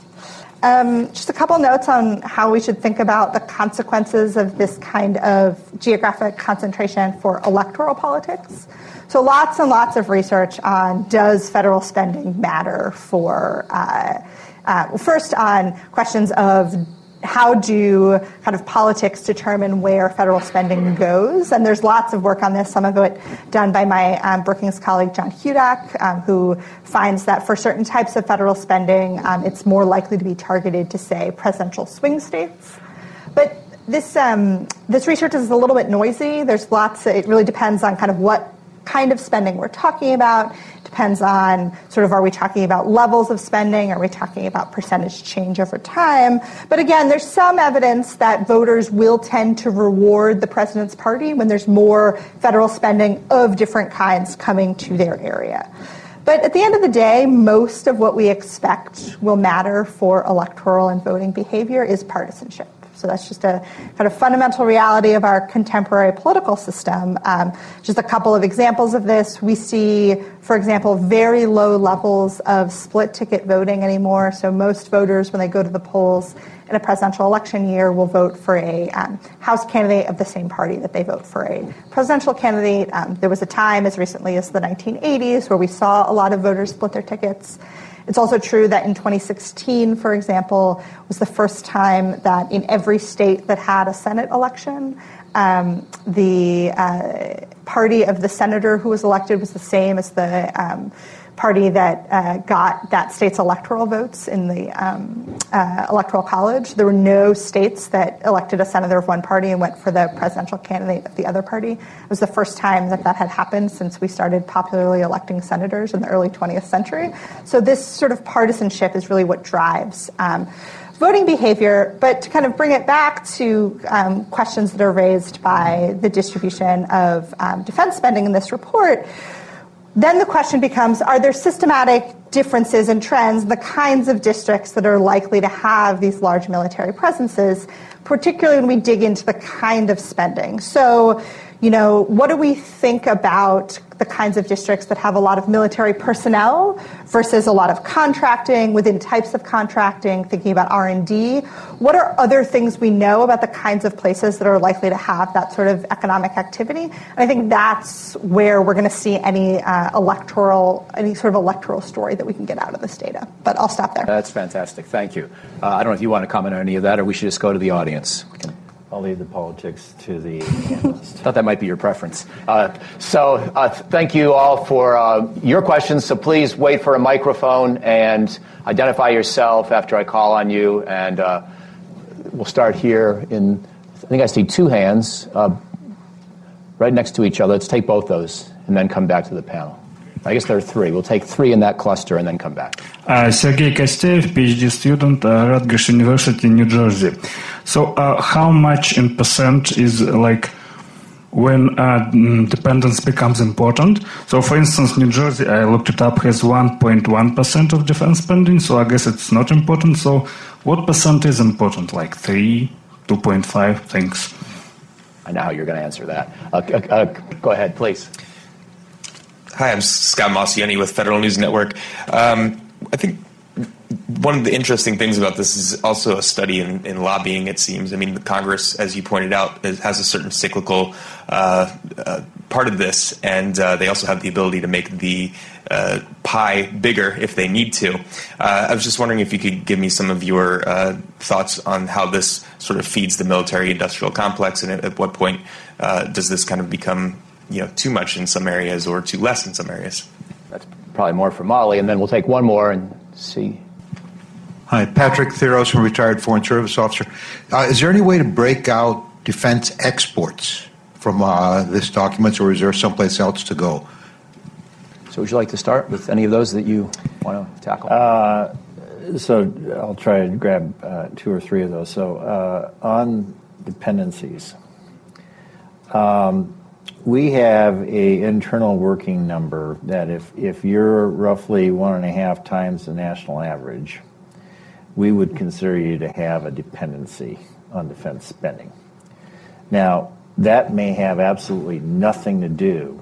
Um, just a couple notes on how we should think about the consequences of this kind of geographic concentration for electoral politics. So lots and lots of research on does federal spending matter for, uh, uh, well, first on questions of how do kind of politics determine where federal spending goes? And there's lots of work on this, some of it done by my um, Brookings colleague, John Hudak, um, who finds that for certain types of federal spending, um, it's more likely to be targeted to, say, presidential swing states. But this um, this research is a little bit noisy. There's lots, it really depends on kind of what kind of spending we're talking about. Depends on sort of, are we talking about levels of spending? Are we talking about percentage change over time? But again, there's some evidence that voters will tend to reward the president's party when there's more federal spending of different kinds coming to their area. But at the end of the day, most of what we expect will matter for electoral and voting behavior is partisanship. So that's just a kind of fundamental reality of our contemporary political system. Um, just a couple of examples of this. We see, for example, very low levels of split ticket voting anymore. So most voters, when they go to the polls in a presidential election year, will vote for a um, House candidate of the same party that they vote for a presidential candidate. Um, there was a time as recently as the nineteen eighties where we saw a lot of voters split their tickets. It's also true that in twenty sixteen, for example, was the first time that in every state that had a Senate election, um, the uh, party of the senator who was elected was the same as the um, party that uh, got that state's electoral votes in the um, uh, electoral college. There were no states that elected a senator of one party and went for the presidential candidate of the other party. It was the first time that that had happened since we started popularly electing senators in the early twentieth century. So this sort of partisanship is really what drives um, voting behavior, but to kind of bring it back to um, questions that are raised by the distribution of um, defense spending in this report, then the question becomes, are there systematic differences and trends in the kinds of districts that are likely to have these large military presences, particularly when we dig into the kind of spending? So, you know, what do we think about the kinds of districts that have a lot of military personnel versus a lot of contracting within types of contracting, thinking about R and D? What are other things we know about the kinds of places that are likely to have that sort of economic activity? And I think that's where we're going to see any uh, electoral, any sort of electoral story that we can get out of this data. But I'll stop there. That's fantastic. Thank you. Uh, I don't know if you want to comment on any of that, or we should just go to the audience. We can I'll leave the politics to the analyst. I thought that might be your preference. Uh, so uh, thank you all for uh, your questions. So please wait for a microphone and identify yourself after I call on you. And uh, we'll start here in, I think I see two hands uh, right next to each other. Let's take both those and then come back to the panel. I guess there are three. We'll take three in that cluster and then come back. Uh, Sergey Kosteyev, PhD student, uh, Rutgers University, New Jersey. So, uh, how much in percent is like when uh, dependence becomes important? So, for instance, New Jersey, I looked it up, has one point one percent of defense spending. So, I guess it's not important. So, what percent is important? Like three, two point five? Thanks. I know how you're going to answer that. Uh, uh, uh, go ahead, please. Hi, I'm Scott Maucione with Federal News Network. Um, I think one of the interesting things about this is also a study in, in lobbying, it seems. I mean, the Congress, as you pointed out, is, has a certain cyclical uh, uh, part of this, and uh, they also have the ability to make the uh, pie bigger if they need to. Uh, I was just wondering if you could give me some of your uh, thoughts on how this sort of feeds the military-industrial complex, and at, at what point uh, does this kind of become you know, too much in some areas or too less in some areas. That's probably more for Molly, and then we'll take one more and see. Hi, Patrick Theros, I'm a retired Foreign Service officer. Uh, is there any way to break out defense exports from uh, this document, or is there someplace else to go? So would you like to start with any of those that you want to tackle? Uh, so I'll try to grab uh, two or three of those. So uh, on dependencies, um, we have a internal working number that if, if you're roughly one and a half times the national average, we would consider you to have a dependency on defense spending. Now, that may have absolutely nothing to do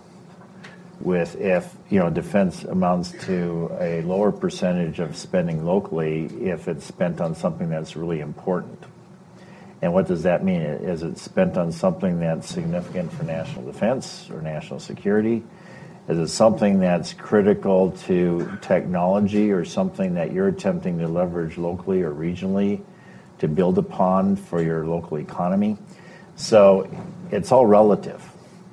with if, you know, defense amounts to a lower percentage of spending locally if it's spent on something that's really important. And what does that mean? Is it spent on something that's significant for national defense or national security? Is it something that's critical to technology or something that you're attempting to leverage locally or regionally to build upon for your local economy? So it's all relative,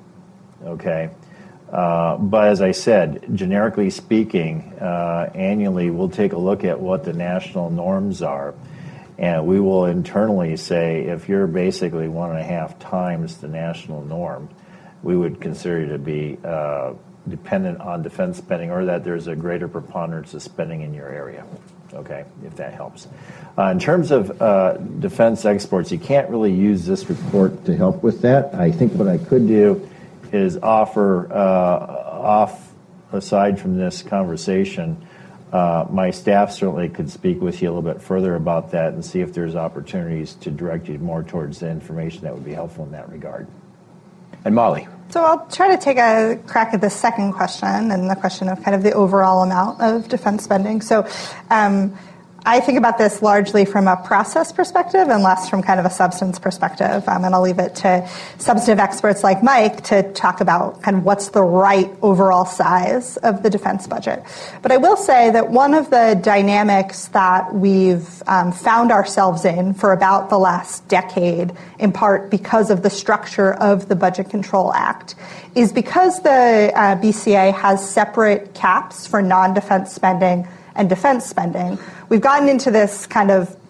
okay? Uh, but as I said, generically speaking, uh, annually we'll take a look at what the national norms are. And we will internally say, if you're basically one and a half times the national norm, we would consider you to be uh, dependent on defense spending, or that there's a greater preponderance of spending in your area, okay, if that helps. Uh, in terms of uh, defense exports, you can't really use this report to help with that. I think what I could do is offer, uh, off, aside from this conversation, Uh, my staff certainly could speak with you a little bit further about that and see if there's opportunities to direct you more towards the information that would be helpful in that regard. And Molly. So I'll try to take a crack at the second question and the question of kind of the overall amount of defense spending. So um, I think about this largely from a process perspective and less from kind of a substance perspective. Um, and I'll leave it to substantive experts like Mike to talk about kind of what's the right overall size of the defense budget. But I will say that one of the dynamics that we've um, found ourselves in for about the last decade, in part because of the structure of the Budget Control Act, is because the uh, B C A has separate caps for non-defense spending and defense spending, we've gotten into this kind of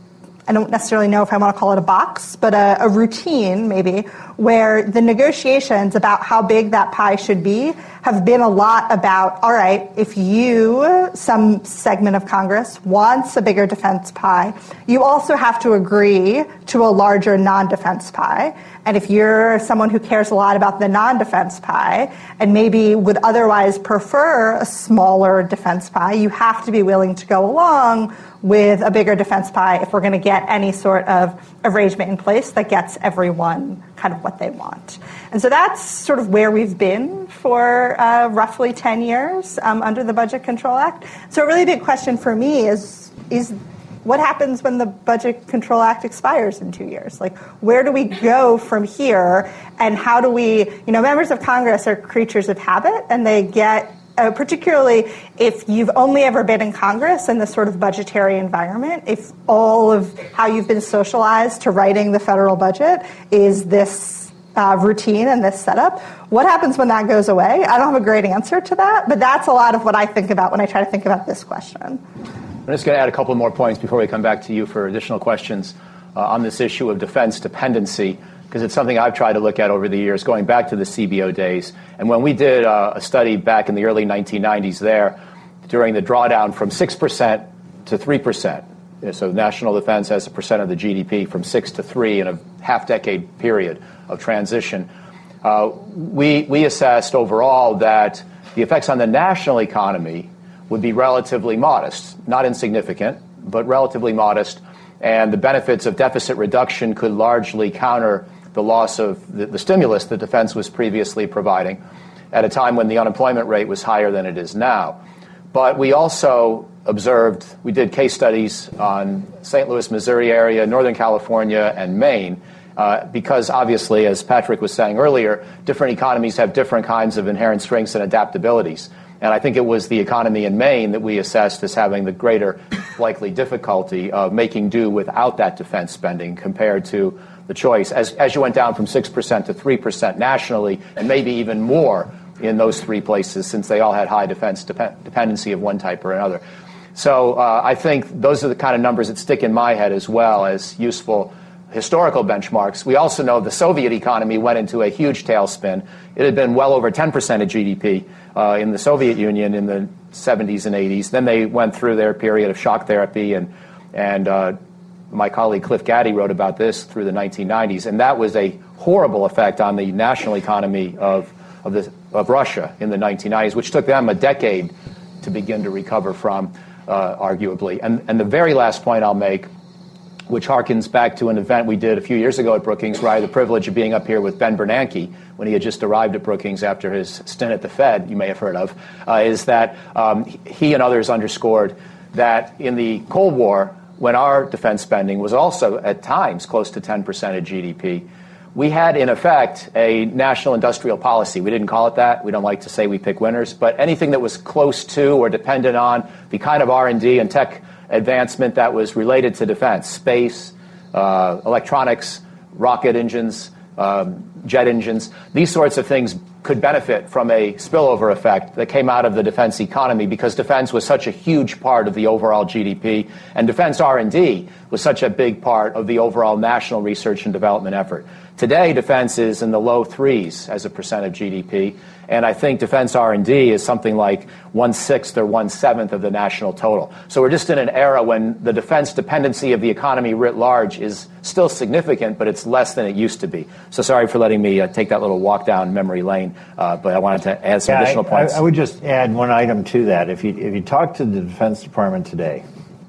I don't necessarily know if I want to call it a box, but a, a routine maybe, where the negotiations about how big that pie should be have been a lot about, all right, if you, some segment of Congress, wants a bigger defense pie, you also have to agree to a larger non-defense pie. And if you're someone who cares a lot about the non-defense pie and maybe would otherwise prefer a smaller defense pie, you have to be willing to go along with a bigger defense pie if we're going to get any sort of arrangement in place that gets everyone kind of what they want. And so that's sort of where we've been for uh, roughly ten years um, under the Budget Control Act. So a really big question for me is, is what happens when the Budget Control Act expires in two years? Like, where do we go from here? And how do we, you know, members of Congress are creatures of habit, and they get, uh, particularly if you've only ever been in Congress in this sort of budgetary environment, if all of how you've been socialized to writing the federal budget is this uh, routine and this setup, what happens when that goes away? I don't have a great answer to that, but that's a lot of what I think about when I try to think about this question. I'm just going to add a couple more points before we come back to you for additional questions uh, on this issue of defense dependency, because it's something I've tried to look at over the years, going back to the C B O days. And when we did uh, a study back in the early nineteen nineties there, during the drawdown from six percent to three percent, so national defense as a percent of the G D P from six to three in a half-decade period of transition, uh, we, we assessed overall that the effects on the national economy would be relatively modest, not insignificant, but relatively modest, and the benefits of deficit reduction could largely counter the loss of the, the stimulus that defense was previously providing at a time when the unemployment rate was higher than it is now. But we also observed, we did case studies on Saint Louis, Missouri area, Northern California, and Maine, uh, because obviously, as Patrick was saying earlier, different economies have different kinds of inherent strengths and adaptabilities. And I think it was the economy in Maine that we assessed as having the greater likely difficulty of making do without that defense spending compared to the choice. As, as you went down from six percent to three percent nationally, and maybe even more in those three places, since they all had high defense dep- dependency of one type or another. So uh, I think those are the kind of numbers that stick in my head as well as useful historical benchmarks. We also know the Soviet economy went into a huge tailspin. It had been well over ten percent of G D P uh, in the Soviet Union in the seventies and eighties. Then they went through their period of shock therapy, and and uh, my colleague Cliff Gaddy wrote about this through the nineteen nineties, and that was a horrible effect on the national economy of of, the, of Russia in the nineteen nineties, which took them a decade to begin to recover from, uh, arguably. And, and the very last point I'll make, which harkens back to an event we did a few years ago at Brookings, where I had the privilege of being up here with Ben Bernanke when he had just arrived at Brookings after his stint at the Fed, you may have heard of, uh, is that um, he and others underscored that in the Cold War, when our defense spending was also at times close to ten percent of G D P, we had, in effect, a national industrial policy. We didn't call it that. We don't like to say we pick winners. But anything that was close to or dependent on the kind of R and D and tech advancement that was related to defense, space, uh, electronics, rocket engines, um, jet engines, these sorts of things could benefit from a spillover effect that came out of the defense economy, because defense was such a huge part of the overall G D P, and defense R and D was such a big part of the overall national research and development effort. Today, defense is in the low threes as a percent of G D P, and I think defense R and D is something like one-sixth or one-seventh of the national total. So we're just in an era when the defense dependency of the economy writ large is still significant, but it's less than it used to be. So sorry for letting me uh, take that little walk down memory lane, uh, but I wanted to add some yeah, additional I, points. I, I would just add one item to that. If you, if you talk to the Defense Department today,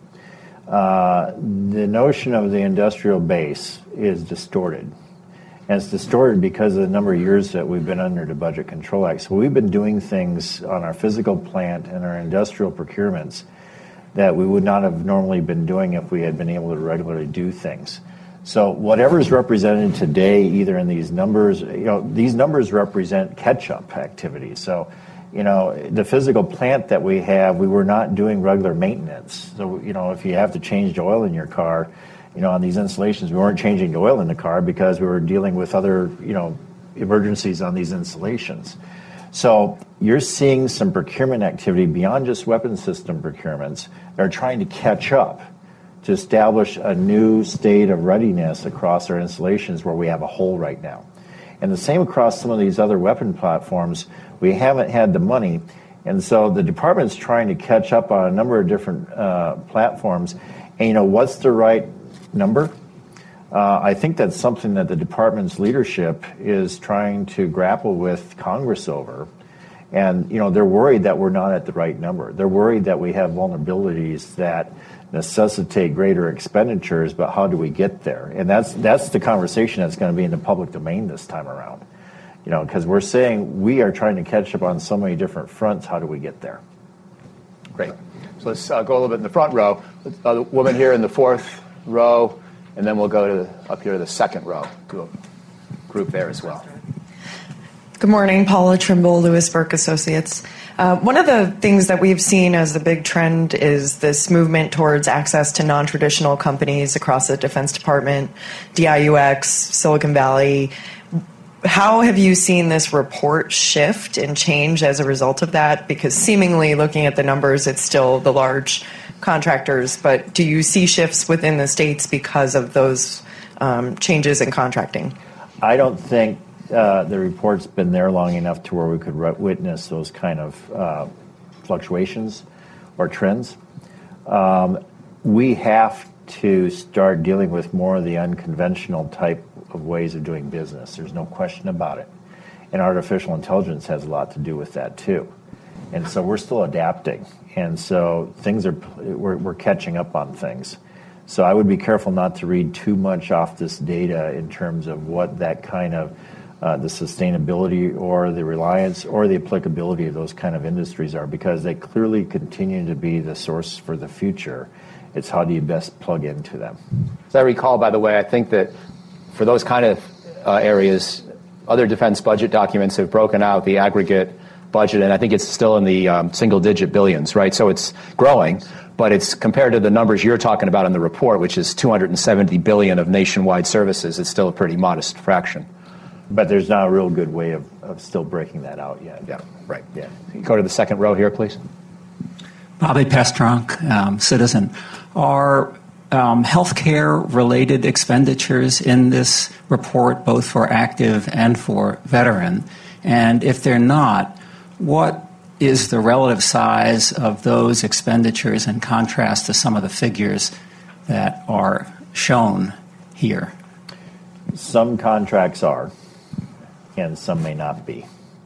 uh, the notion of the industrial base is distorted. And it's distorted because of the number of years that we've been under the Budget Control Act. So we've been doing things on our physical plant and our industrial procurements that we would not have normally been doing if we had been able to regularly do things. So whatever is represented today, either in these numbers, you know, these numbers represent catch-up activities. So, you know, the physical plant that we have, we were not doing regular maintenance. So, you know, if you have to change the oil in your car, you know, on these installations, we weren't changing the oil in the car because we were dealing with other, you know, emergencies on these installations. So you're seeing some procurement activity beyond just weapon system procurements. They're trying to catch up to establish a new state of readiness across our installations where we have a hole right now. And the same across some of these other weapon platforms, we haven't had the money. And so the department's trying to catch up on a number of different uh, platforms. And, you know, what's the right number? Uh, I think that's something that the department's leadership is trying to grapple with Congress over. And, you know, they're worried that we're not at the right number. They're worried that we have vulnerabilities that necessitate greater expenditures, but how do we get there? And that's that's the conversation that's going to be in the public domain this time around. You know, because we're saying we are trying to catch up on so many different fronts. How do we get there? Great. So let's uh, go a little bit in the front row. Uh, the woman here in the fourth row, and then we'll go to the, up here to the second row. Do a group there as well. Good morning, Paula Trimble, Lewis Burke Associates. Uh, one of the things that we've seen as the big trend is this movement towards access to non-traditional companies across the Defense Department, D I U X, Silicon Valley. How have you seen this report shift and change as a result of that? Because seemingly, looking at the numbers, it's still the large contractors, but do you see shifts within the states because of those um, changes in contracting? I don't think Uh, the report's been there long enough to where we could re- witness those kind of uh, fluctuations or trends. Um, we have to start dealing with more of the unconventional type of ways of doing business. There's no question about it. And artificial intelligence has a lot to do with that too. And so we're still adapting. And so things are, we're, we're catching up on things. So I would be careful not to read too much off this data in terms of what that kind of Uh, the sustainability or the reliance or the applicability of those kind of industries are, because they clearly continue to be the source for the future. It's how do you best plug into them. As I recall, by the way, I think that for those kind of uh, areas, other defense budget documents have broken out the aggregate budget, and I think it's still in the um, single-digit billions, right? So it's growing, but it's compared to the numbers you're talking about in the report, which is two hundred seventy billion dollars of nationwide services, it's still a pretty modest fraction. But there's not a real good way of, of still breaking that out yet. Yeah, right. Yeah. Go to the second row here, please. Bobby Pestronk, um, citizen. Are um, healthcare-related expenditures in this report, both for active and for veteran? And if they're not, what is the relative size of those expenditures in contrast to some of the figures that are shown here? Some contracts are, and some may not be.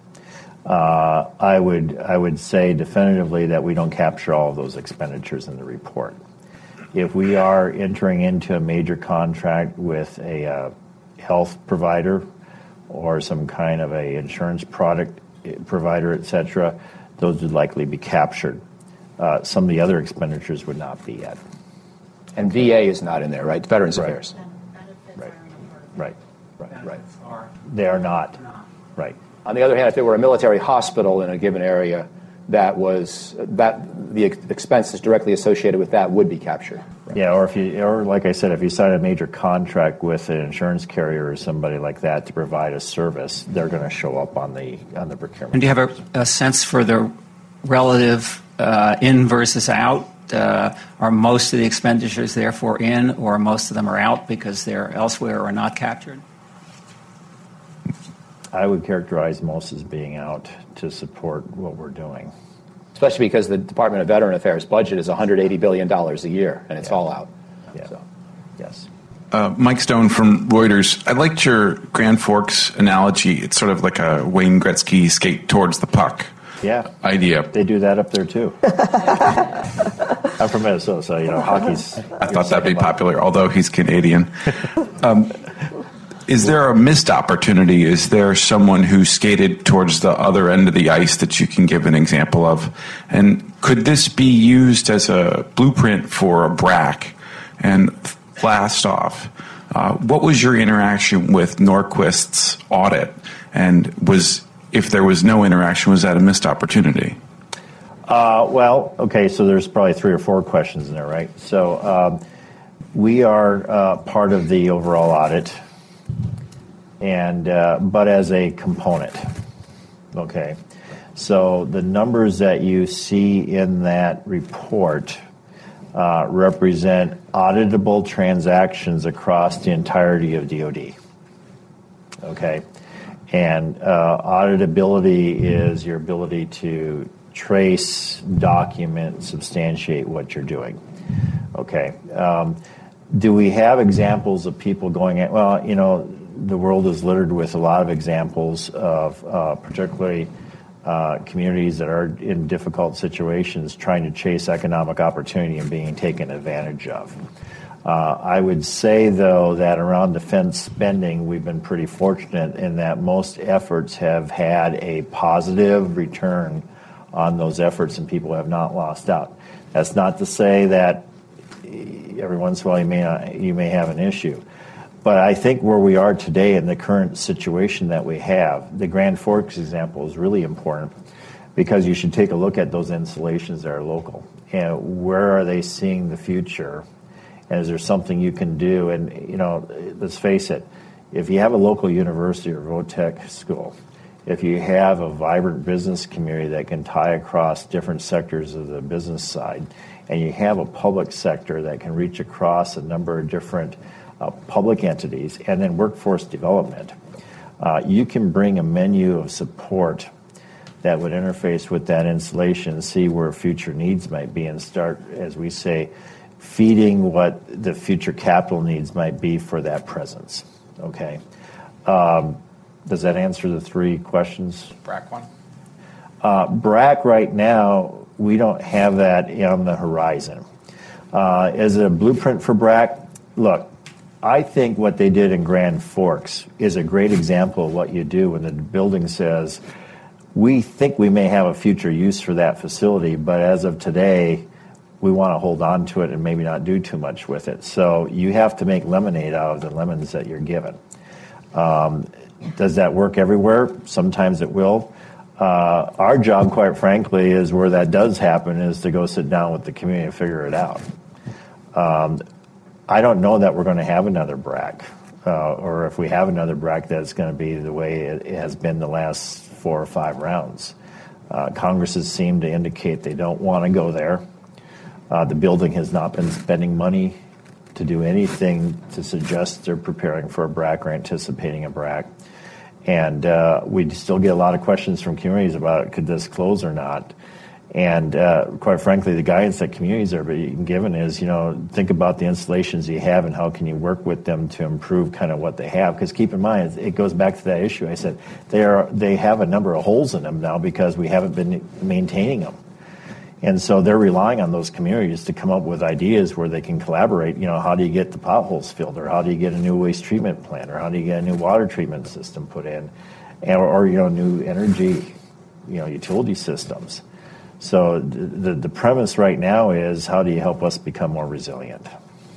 Uh, I would I would say definitively that we don't capture all of those expenditures in the report. If we are entering into a major contract with a uh, health provider or some kind of a insurance product provider, et cetera, those would likely be captured. Uh, some of the other expenditures would not be yet. And V A is not in there, right? Veterans Right. Affairs. Right. Right. Right. Right. Are They are not. Right. On the other hand, if there were a military hospital in a given area, that was that the ex- expenses directly associated with that would be captured. Right? Yeah, or if you, or like I said, if you sign a major contract with an insurance carrier or somebody like that to provide a service, they're going to show up on the on the procurement. And do you have a, a sense for the relative uh, in versus out? Uh, are most of the expenditures therefore in, or most of them are out because they're elsewhere or not captured? I would characterize most as being out to support what we're doing. Especially because the Department of Veteran Affairs budget is one hundred eighty billion dollars a year, and it's Yeah. all out. Yeah. So. Yes. Uh, Mike Stone from Reuters. I liked your Grand Forks analogy. It's sort of like a Wayne Gretzky skate towards the puck Yeah. idea. They do that up there too. I'm from Minnesota, so you know hockey's. I thought that'd be popular, although he's Canadian. um, is there a missed opportunity? Is there someone who skated towards the other end of the ice that you can give an example of? And could this be used as a blueprint for a B R A C? And last off, uh, what was your interaction with Norquist's audit? And was if there was no interaction, was that a missed opportunity? Uh, well, okay, so there's probably three or four questions in there, right? So um, we are uh, part of the overall audit, and uh, but as a component, okay? So the numbers that you see in that report uh, represent auditable transactions across the entirety of D O D. Okay? And uh, auditability is your ability to trace, document, substantiate what you're doing. Okay. Um, do we have examples of people going at, well, you know, the world is littered with a lot of examples of uh, particularly uh, communities that are in difficult situations trying to chase economic opportunity and being taken advantage of. Uh, I would say, though, that around defense spending, we've been pretty fortunate in that most efforts have had a positive return on those efforts and people have not lost out. That's not to say that every once in a while you may not, you may have an issue. But I think where we are today in the current situation that we have, the Grand Forks example is really important because you should take a look at those installations that are local. And where are they seeing the future? And is there something you can do? And, you know, let's face it, if you have a local university or VOTEC school, if you have a vibrant business community that can tie across different sectors of the business side, and you have a public sector that can reach across a number of different uh, public entities, and then workforce development, uh, you can bring a menu of support that would interface with that installation, see where future needs might be, and start, as we say, feeding what the future capital needs might be for that presence. Okay. Um, does that answer the three questions? B R A C one. Uh, B R A C right now, we don't have that on the horizon. Uh, is it a blueprint for B R A C? Look, I think what they did in Grand Forks is a great example of what you do when the building says, we think we may have a future use for that facility, but as of today, we want to hold on to it and maybe not do too much with it. So you have to make lemonade out of the lemons that you're given. Um, does that work everywhere? Sometimes it will. Uh, our job, quite frankly, is where that does happen is to go sit down with the community and figure it out. Um, I don't know that we're going to have another B R A C, uh, or if we have another B R A C, that's going to be the way it, it has been the last four or five rounds. Uh, Congresses seem to indicate they don't want to go there. Uh, the building has not been spending money to do anything to suggest they're preparing for a B R A C or anticipating a B R A C. And uh, we still get a lot of questions from communities about could this close or not. And uh, quite frankly, the guidance that communities are being given is, you know, think about the installations you have and how can you work with them to improve kind of what they have. Because keep in mind, it goes back to that issue. I said they are they have a number of holes in them now because we haven't been maintaining them. And so they're relying on those communities to come up with ideas where they can collaborate. You know, how do you get the potholes filled, or how do you get a new waste treatment plant, or how do you get a new water treatment system put in, and, or, or you know, new energy, you know, utility systems. So the the premise right now is how do you help us become more resilient?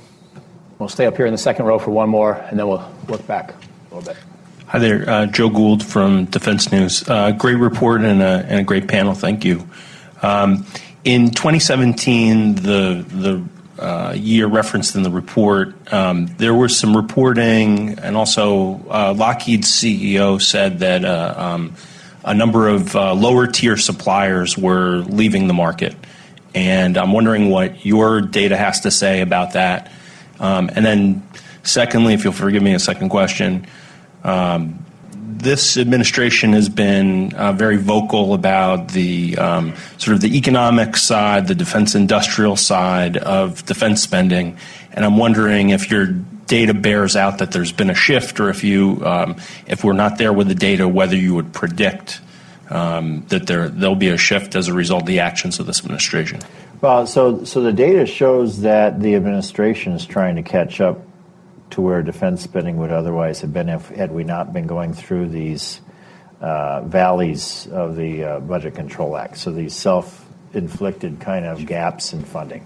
We'll stay up here in the second row for one more, and then we'll look back a little bit. Hi there, uh, Joe Gould from Defense News. Uh, great report and a, and a great panel. Thank you. Um, In twenty seventeen, the the uh, year referenced in the report, um, there was some reporting, and also uh, Lockheed's C E O said that uh, um, a number of uh, lower tier suppliers were leaving the market, and I'm wondering what your data has to say about that. Um, and then, secondly, if you'll forgive me a second question. Um, This administration has been uh, very vocal about the um, sort of the economic side, the defense industrial side of defense spending, and I'm wondering if your data bears out that there's been a shift, or if you, um, if we're not there with the data, whether you would predict um, that there there'll be a shift as a result of the actions of this administration. Well, so so the data shows that the administration is trying to catch up to where defense spending would otherwise have been if had we not been going through these uh, valleys of the uh, Budget Control Act, so these self-inflicted kind of gaps in funding.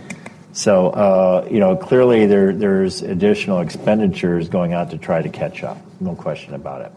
So, uh, you know, clearly there there's additional expenditures going out to try to catch up, no question about it.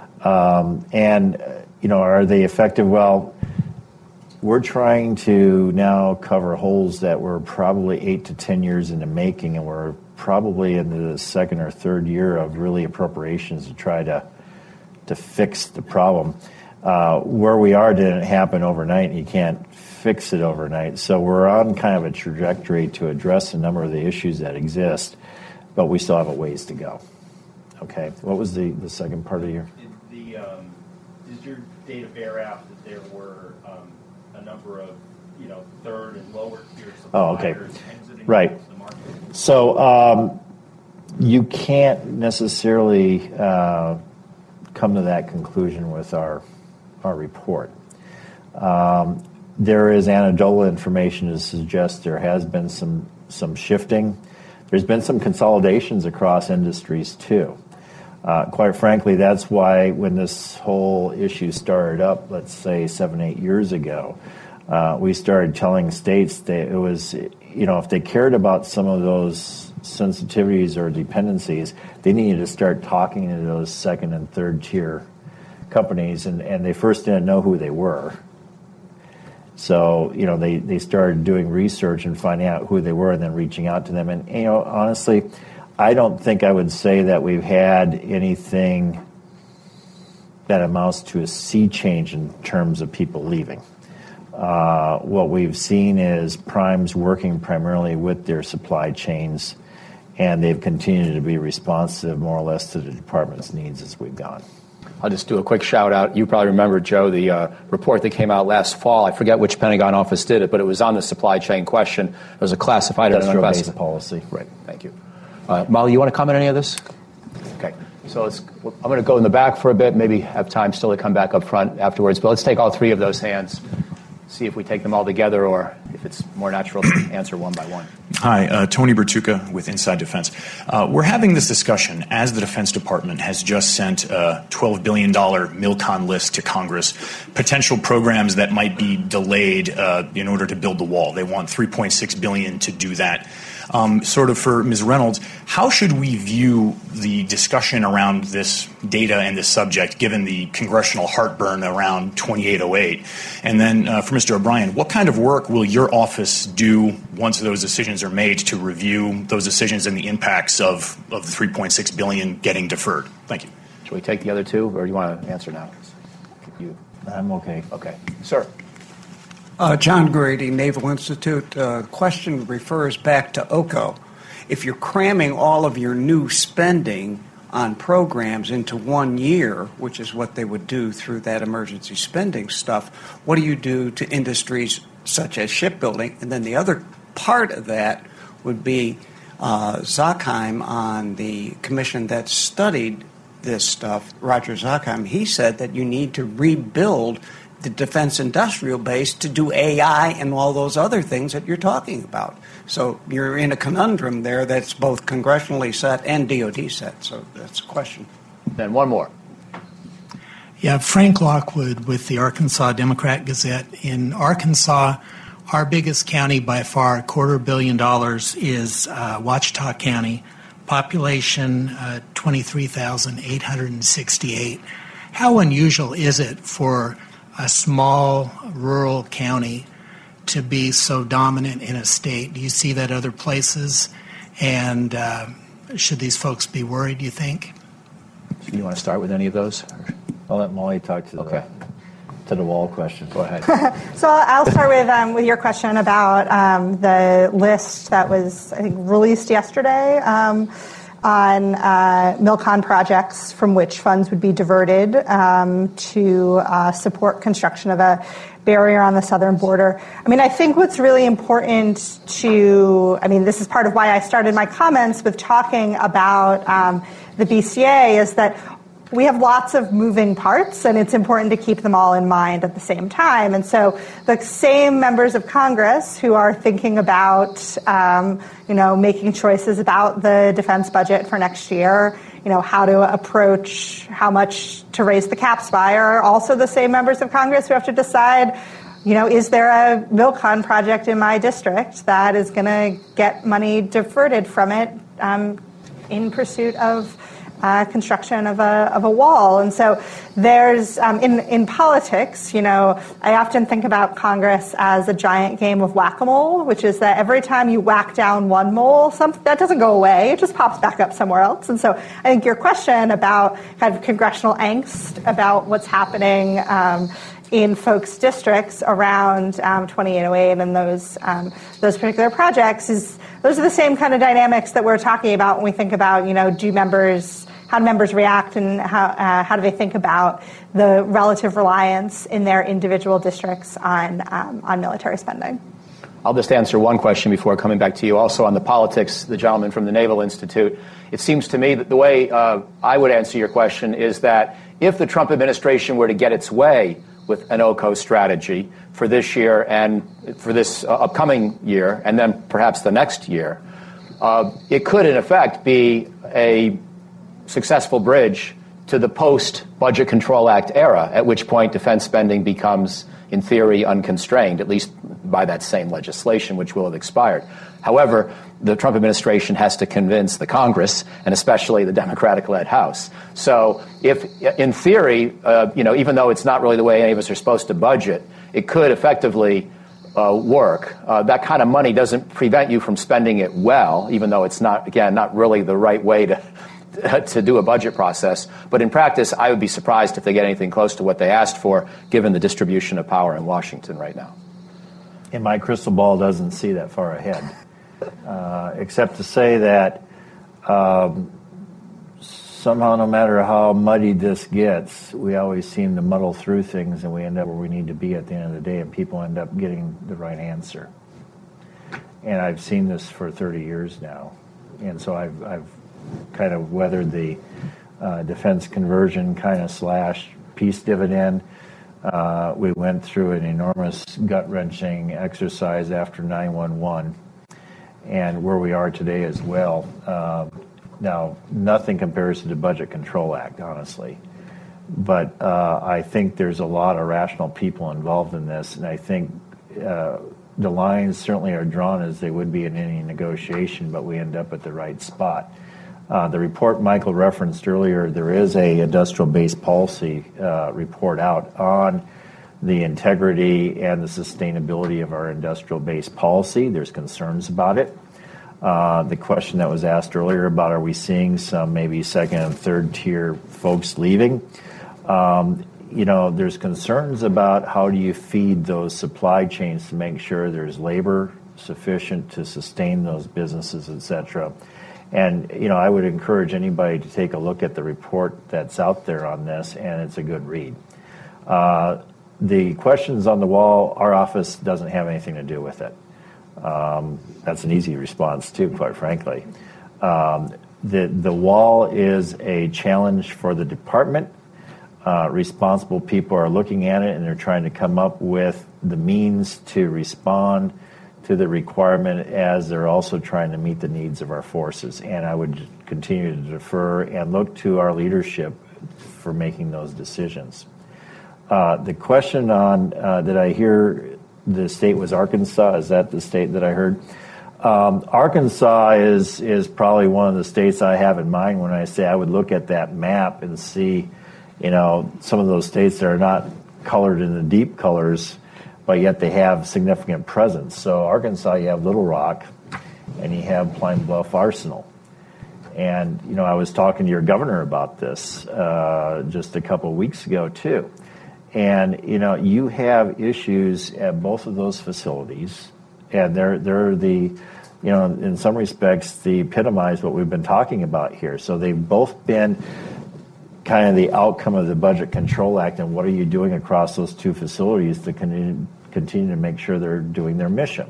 Um, and, uh, you know, are they effective? Well, we're trying to now cover holes that were probably eight to ten years in the making, and we're probably in the second or third year of really appropriations to try to to fix the problem. Uh, where we are didn't happen overnight. You can't fix it overnight. So we're on kind of a trajectory to address a number of the issues that exist, but we still have a ways to go. Okay. What was the, the second part of your? Did, the, um, did your data bear out that there were um, a number of, you know, third and lower tier suppliers oh, okay. exiting right. the market? So um, you can't necessarily uh, come to that conclusion with our our report. Um, there is anecdotal information to suggest there has been some some shifting. There's been some consolidations across industries too. Uh, quite frankly, that's why when this whole issue started up, let's say seven, eight years ago, uh, we started telling states that it was, you know, if they cared about some of those sensitivities or dependencies, they needed to start talking to those second and third tier companies, and, and they first didn't know who they were. So, you know, they, they started doing research and finding out who they were and then reaching out to them. And, you know, honestly, I don't think I would say that we've had anything that amounts to a sea change in terms of people leaving. Uh, what we've seen is primes working primarily with their supply chains, and they've continued to be responsive more or less to the department's needs as we've gone. I'll just do a quick shout out. You probably remember, Joe, the uh, report that came out last fall. I forget which Pentagon office did it, but it was on the supply chain question. It was a classified and industrial-based policy. Right. Thank you. Uh, Molly, you want to comment on any of this? Okay. So let's, I'm going to go in the back for a bit, maybe have time still to come back up front afterwards. But let's take all three of those hands, see if we take them all together or if it's more natural to answer one by one. Hi, uh, Tony Bertucca with Inside Defense. Uh, we're having this discussion as the Defense Department has just sent a twelve billion dollars MILCON list to Congress, potential programs that might be delayed uh, in order to build the wall. They want three point six billion dollars to do that. Um, sort of for Miz Reynolds, how should we view the discussion around this data and this subject, given the congressional heartburn around twenty-eight oh eight? And then uh, for Mister O'Brien, what kind of work will your office do once those decisions are made to review those decisions and the impacts of, of the three point six billion dollars getting deferred? Thank you. Should we take the other two, or do you want to answer now? You. I'm okay. Okay. Sir. Uh, John Grady, Naval Institute. Uh, question refers back to O C O. If you're cramming all of your new spending on programs into one year, which is what they would do through that emergency spending stuff, what do you do to industries such as shipbuilding? And then the other part of that would be uh, Zuckheim on the commission that studied this stuff, Roger Zuckheim. He said that you need to rebuild the defense industrial base to do A I and all those other things that you're talking about. So you're in a conundrum there that's both congressionally set and D O D set. So that's a question. Then one more. Yeah, Frank Lockwood with the Arkansas Democrat Gazette. In Arkansas, our biggest county by far, a quarter billion dollars, is uh, Ouachita County. Population uh, twenty-three thousand eight hundred sixty-eight. How unusual is it for a small rural county to be so dominant in a state? Do you see that other places? And uh, should these folks be worried, do you think? You want to start with any of those? I'll let Molly talk to the, okay. to the wall question. Go ahead. So I'll start with um, with your question about um, the list that was, I think, released yesterday um, on uh, MILCON projects from which funds would be diverted um, to uh, support construction of a barrier on the southern border. I mean, I think what's really important to, I mean, this is part of why I started my comments with talking about um, the B C A, is that we have lots of moving parts, and it's important to keep them all in mind at the same time. And so the same members of Congress who are thinking about, um, you know, making choices about the defense budget for next year, you know, how to approach how much to raise the caps by, are also the same members of Congress who have to decide, you know, is there a MILCON project in my district that is going to get money diverted from it um, in pursuit of uh, construction of a of a wall. And so there's um, in in politics, you know, I often think about Congress as a giant game of whack-a-mole, which is that every time you whack down one mole, something that doesn't go away, it just pops back up somewhere else. And so I think your question about kind of congressional angst about what's happening um, in folks' districts around um, twenty-eight oh eight and those um, those particular projects is those are the same kind of dynamics that we're talking about when we think about, you know, do members how do members react and how uh, how do they think about the relative reliance in their individual districts on um, on military spending? I'll just answer one question before coming back to you. Also on the politics, the gentleman from the Naval Institute, it seems to me that the way uh, I would answer your question is that if the Trump administration were to get its way with an O C O strategy for this year and for this uh, upcoming year and then perhaps the next year, uh, it could in effect be a successful bridge to the post-Budget Control Act era, at which point defense spending becomes, in theory, unconstrained, at least by that same legislation, which will have expired. However, the Trump administration has to convince the Congress, and especially the Democratic-led House. So if, in theory, uh, you know, even though it's not really the way any of us are supposed to budget, it could effectively uh, work. Uh, that kind of money doesn't prevent you from spending it well, even though it's not, again, not really the right way to to do a budget process. But in practice, I would be surprised if they get anything close to what they asked for, given the distribution of power in Washington right now. And my crystal ball doesn't see that far ahead, uh, except to say that um, somehow, no matter how muddy this gets, we always seem to muddle through things and we end up where we need to be at the end of the day, and people end up getting the right answer. And I've seen this for thirty years now. And so I've, I've kind of weathered the uh, defense conversion kind of slash peace dividend. Uh, we went through an enormous gut-wrenching exercise after nine one one, and where we are today as well. Uh, now, nothing compares to the Budget Control Act, honestly. But uh, I think there's a lot of rational people involved in this, and I think uh, the lines certainly are drawn as they would be in any negotiation, but we end up at the right spot. Uh, the report Michael referenced earlier, there is a industrial-based policy uh, report out on the integrity and the sustainability of our industrial-based policy. There's concerns about it. Uh, the question that was asked earlier about are we seeing some maybe second and third tier folks leaving? Um, you know, there's concerns about how do you feed those supply chains to make sure there's labor sufficient to sustain those businesses, et cetera. And, you know, I would encourage anybody to take a look at the report that's out there on this, and it's a good read. Uh, the questions on the wall, our office doesn't have anything to do with it. Um, that's an easy response, too, quite frankly. Um, the, the wall is a challenge for the department. Uh, responsible people are looking at it, and they're trying to come up with the means to respond to the requirement as they're also trying to meet the needs of our forces. And I would continue to defer and look to our leadership for making those decisions. Uh, the question on, uh, did I hear the state was Arkansas? Is that the state that I heard? Um, Arkansas is, is probably one of the states I have in mind when I say I would look at that map and see, you know, some of those states that are not colored in the deep colors, but yet they have significant presence. So Arkansas, you have Little Rock, and you have Pine Bluff Arsenal. And, you know, I was talking to your governor about this uh, just a couple of weeks ago, too. And, you know, you have issues at both of those facilities, and they're, they're the, you know, in some respects, they epitomize what we've been talking about here. So they've both been kind of the outcome of the Budget Control Act, and what are you doing across those two facilities to continue, continue to make sure they're doing their mission.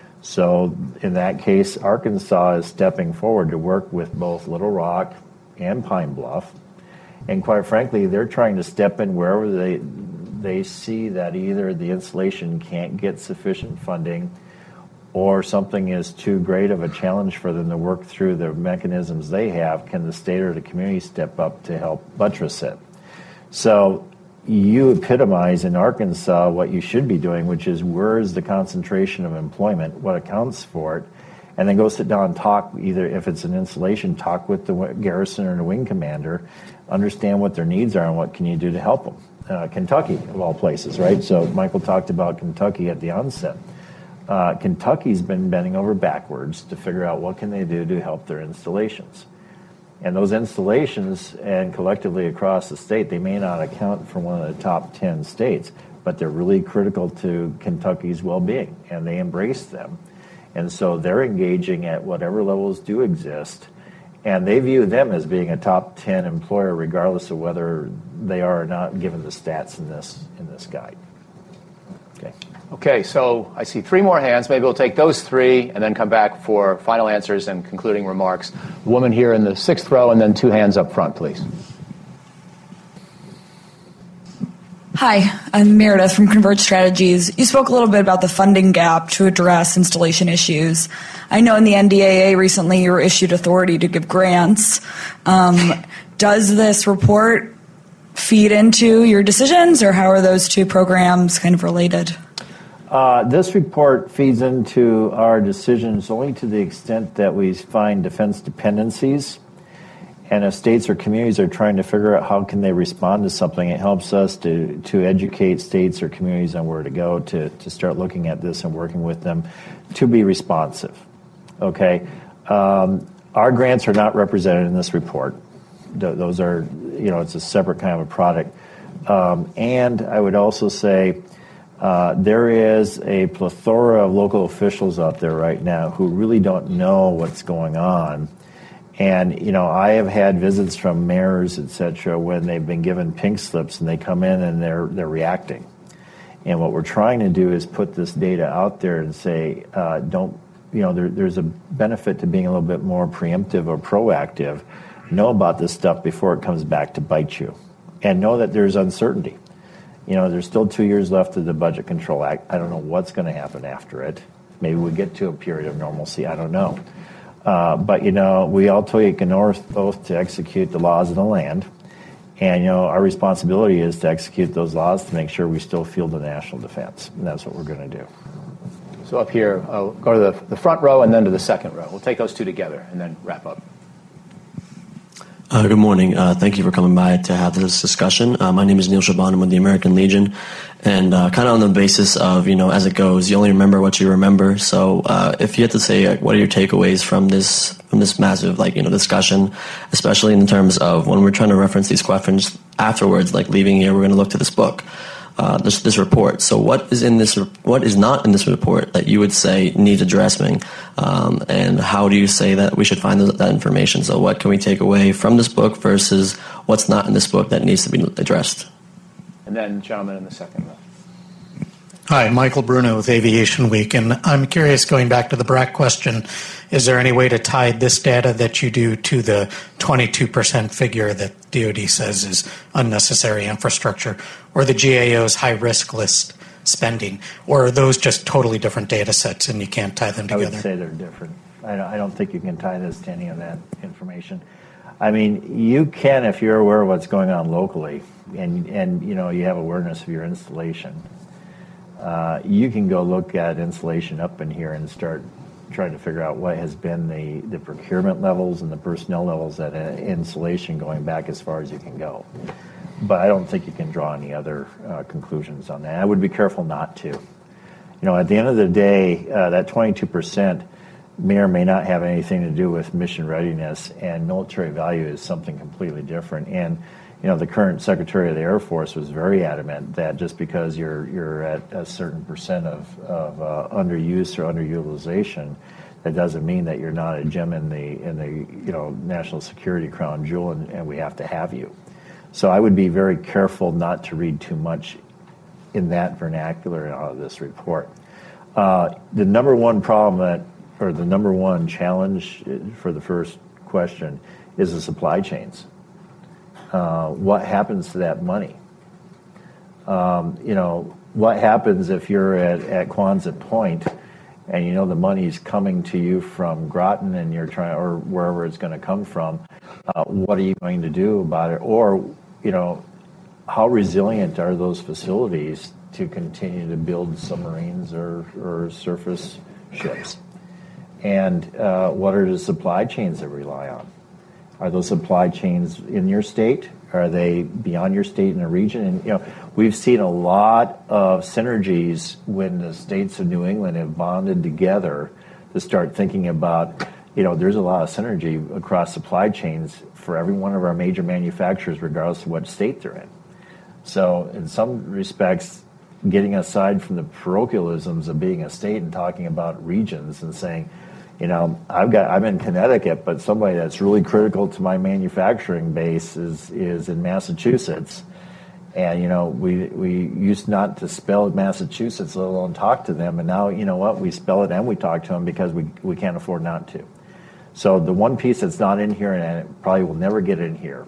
So in that case, Arkansas is stepping forward to work with both Little Rock and Pine Bluff. And quite frankly, they're trying to step in wherever they they see that either the installation can't get sufficient funding or something is too great of a challenge for them to work through the mechanisms they have. Can the state or the community step up to help buttress it? So you epitomize in Arkansas what you should be doing, which is where is the concentration of employment, what accounts for it, and then go sit down and talk, either if it's an installation, talk with the garrison or the wing commander, understand what their needs are and what can you do to help them. Uh, Kentucky, of all places, right? So Michael talked about Kentucky at the onset. Uh, Kentucky's been bending over backwards to figure out what can they do to help their installations. And those installations, and collectively across the state, they may not account for one of the top ten states, but they're really critical to Kentucky's well-being, and they embrace them. And so they're engaging at whatever levels do exist, and they view them as being a top ten employer regardless of whether they are or not, given the stats in this in this guide. Okay. Okay, so I see three more hands. Maybe we'll take those three and then come back for final answers and concluding remarks. Woman here in the sixth row, and then two hands up front, please. Hi, I'm Meredith from Converge Strategies. You spoke a little bit about the funding gap to address installation issues. I know in the N D A A recently you were issued authority to give grants. Um, does this report feed into your decisions, or how are those two programs kind of related? Uh, this report feeds into our decisions only to the extent that we find defense dependencies. And if states or communities are trying to figure out how can they respond to something, it helps us to, to educate states or communities on where to go to, to start looking at this and working with them to be responsive. Okay? Um, our grants are not represented in this report. Th- those are, you know, it's a separate kind of a product. Um, and I would also say uh, there is a plethora of local officials out there right now who really don't know what's going on. And, you know, I have had visits from mayors, et cetera, when they've been given pink slips and they come in and they're they're reacting. And what we're trying to do is put this data out there and say, uh, don't, you know, there, there's a benefit to being a little bit more preemptive or proactive. Know about this stuff before it comes back to bite you. And know that there's uncertainty. You know, there's still two years left of the Budget Control Act. I don't know what's going to happen after it. Maybe we get to a period of normalcy. I don't know. Uh, but, you know, we all take an oath to execute the laws of the land. And, you know, our responsibility is to execute those laws to make sure we still field the national defense. And that's what we're going to do. So up here, I'll go to the, the front row and then to the second row. We'll take those two together and then wrap up. Uh, good morning. Uh, thank you for coming by to have this discussion. Uh, my name is Neil Shaban. I'm with the American Legion. And uh, kind of on the basis of, you know, as it goes, you only remember what you remember. So uh, if you had to say, like, what are your takeaways from this from this massive, like, you know, discussion, especially in terms of when we're trying to reference these questions afterwards, like leaving here, we're going to look to this book. Uh, this this report. So what is in this? What is not in this report that you would say needs addressing, um, and how do you say that we should find that information? So what can we take away from this book versus what's not in this book that needs to be addressed? And then, gentlemen, in the second row. Hi, Michael Bruno with Aviation Week, and I'm curious, going back to the Brack question, is there any way to tie this data that you do to the twenty-two percent figure that D O D says is unnecessary infrastructure, or the G A O's high-risk list spending, or are those just totally different data sets and you can't tie them together? I would say they're different. I don't, I don't think you can tie this to any of that information. I mean, you can if you're aware of what's going on locally, and, and you know, you have awareness of your installation. Uh, you can go look at installation up in here and start trying to figure out what has been the, the procurement levels and the personnel levels at an installation going back as far as you can go. But I don't think you can draw any other uh, conclusions on that. I would be careful not to. You know, at the end of the day, uh, that twenty-two percent may or may not have anything to do with mission readiness, and military value is something completely different. And you know, the current Secretary of the Air Force was very adamant that just because you're you're at a certain percent of, of uh, underuse or underutilization, that doesn't mean that you're not a gem in the in the you know national security crown jewel, and, and we have to have you. So I would be very careful not to read too much in that vernacular out of this report. Uh, the number one problem that, or the number one challenge for the first question, is the supply chains. Uh, what happens to that money? Um, you know, what happens if you're at, at Quonset Point and you know the money's coming to you from Groton and you're trying, or wherever it's going to come from? Uh, what are you going to do about it? Or, you know, how resilient are those facilities to continue to build submarines or, or surface ships? And uh, what are the supply chains that we rely on? Are those supply chains in your state? Are they beyond your state in a region? And you know, we've seen a lot of synergies when the states of New England have bonded together to start thinking about, you know, there's a lot of synergy across supply chains for every one of our major manufacturers, regardless of what state they're in. So in some respects, getting aside from the parochialisms of being a state and talking about regions and saying, you know, I've got I'm in Connecticut, but somebody that's really critical to my manufacturing base is is in Massachusetts. And you know, we we used not to spell Massachusetts, let alone talk to them, and now you know what, we spell it and we talk to them because we we can't afford not to. So the one piece that's not in here, and it probably will never get in here,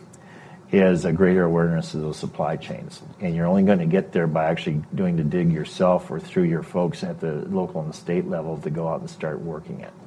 is a greater awareness of those supply chains. And you're only going to get there by actually doing the dig yourself or through your folks at the local and state level to go out and start working it.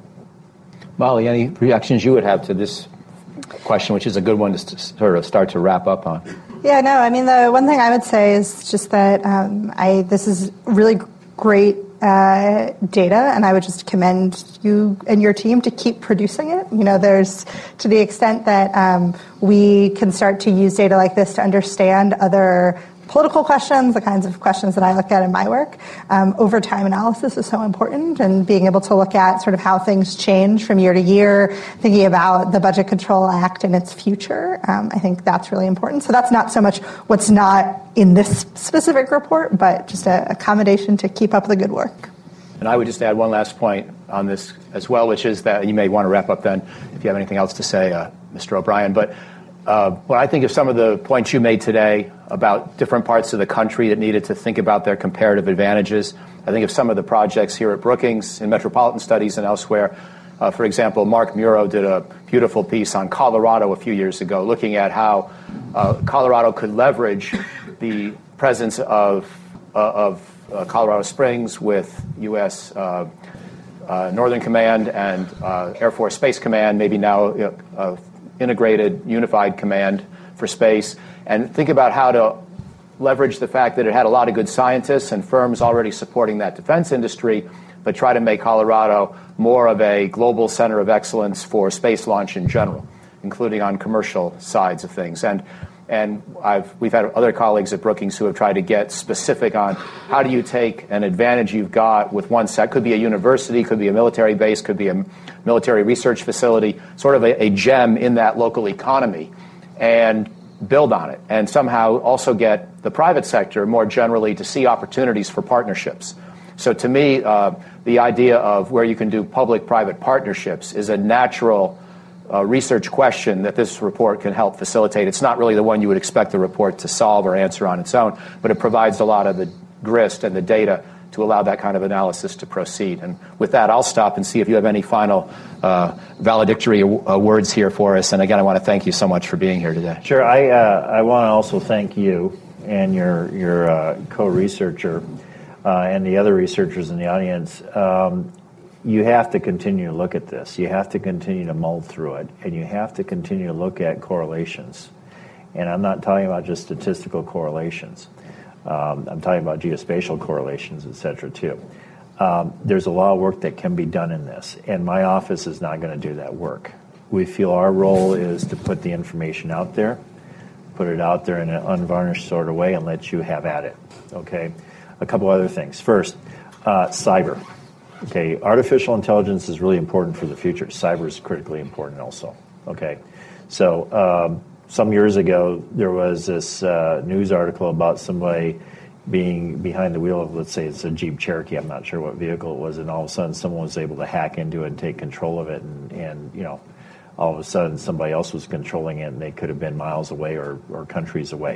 Molly, any reactions you would have to this question, which is a good one to sort of start to wrap up on? Yeah, no, I mean, the one thing I would say is just that um, I this is really great uh, data, and I would just commend you and your team to keep producing it. You know, there's, to the extent that um, we can start to use data like this to understand other political questions, the kinds of questions that I look at in my work. Um, over time analysis is so important, and being able to look at sort of how things change from year to year, thinking about the Budget Control Act and its future, um, I think that's really important. So that's not so much what's not in this specific report, but just a accommodation to keep up the good work. And I would just add one last point on this as well, which is that you may want to wrap up then if you have anything else to say, uh, Mister O'Brien. But Uh, when I think of some of the points you made today about different parts of the country that needed to think about their comparative advantages, I think of some of the projects here at Brookings in Metropolitan Studies and elsewhere. Uh, for example, Mark Muro did a beautiful piece on Colorado a few years ago, looking at how uh, Colorado could leverage the presence of, uh, of uh, Colorado Springs with U S Uh, uh, Northern Command and uh, Air Force Space Command, maybe now uh, integrated, unified command for space, and think about how to leverage the fact that it had a lot of good scientists and firms already supporting that defense industry, but try to make Colorado more of a global center of excellence for space launch in general, including on commercial sides of things. And and I've we've had other colleagues at Brookings who have tried to get specific on how do you take an advantage you've got with one set. Could be a university, could be a military base, could be a military research facility, sort of a, a gem in that local economy, and build on it, and somehow also get the private sector more generally to see opportunities for partnerships. So to me, uh, the idea of where you can do public-private partnerships is a natural uh, research question that this report can help facilitate. It's not really the one you would expect the report to solve or answer on its own, but it provides a lot of the grist and the data to allow that kind of analysis to proceed. And with that, I'll stop and see if you have any final uh, valedictory uh, words here for us. And again, I want to thank you so much for being here today. Sure. I uh, I want to also thank you and your your uh, co-researcher uh, and the other researchers in the audience. Um, you have to continue to look at this. You have to continue to mull through it, and you have to continue to look at correlations. And I'm not talking about just statistical correlations. Um, I'm talking about geospatial correlations, et cetera, too. Um, there's a lot of work that can be done in this, and my office is not going to do that work. We feel our role is to put the information out there, put it out there in an unvarnished sort of way, and let you have at it, okay? A couple other things. First, uh, cyber. Okay, artificial intelligence is really important for the future. Cyber is critically important also, okay? So, um, some years ago, there was this uh, news article about somebody being behind the wheel of, let's say it's a Jeep Cherokee, I'm not sure what vehicle it was, and all of a sudden someone was able to hack into it and take control of it, and, and you know, all of a sudden somebody else was controlling it, and they could have been miles away or, or countries away.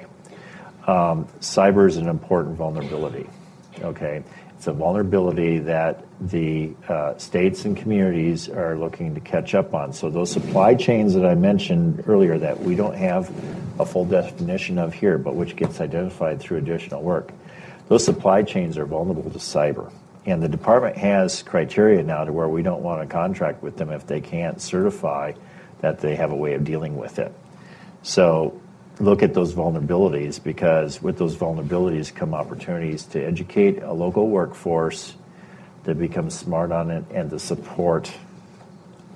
Um, cyber is an important vulnerability, okay? It's a vulnerability that the uh, states and communities are looking to catch up on. So those supply chains that I mentioned earlier that we don't have a full definition of here, but which gets identified through additional work, those supply chains are vulnerable to cyber. And the department has criteria now to where we don't want to contract with them if they can't certify that they have a way of dealing with it. So look at those vulnerabilities, because with those vulnerabilities come opportunities to educate a local workforce, to become smart on it, and to support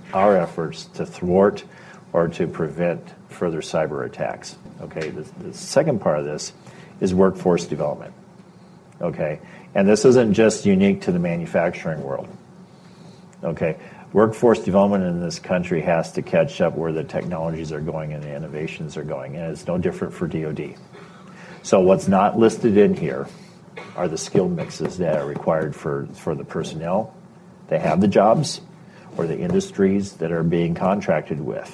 our efforts to thwart or to prevent further cyber attacks. Okay, the, the second part of this is workforce development. Okay, and this isn't just unique to the manufacturing world. Okay, workforce development in this country has to catch up where the technologies are going and the innovations are going, and it's no different for D O D. So what's not listed in here are the skill mixes that are required for, for the personnel that have the jobs or the industries that are being contracted with.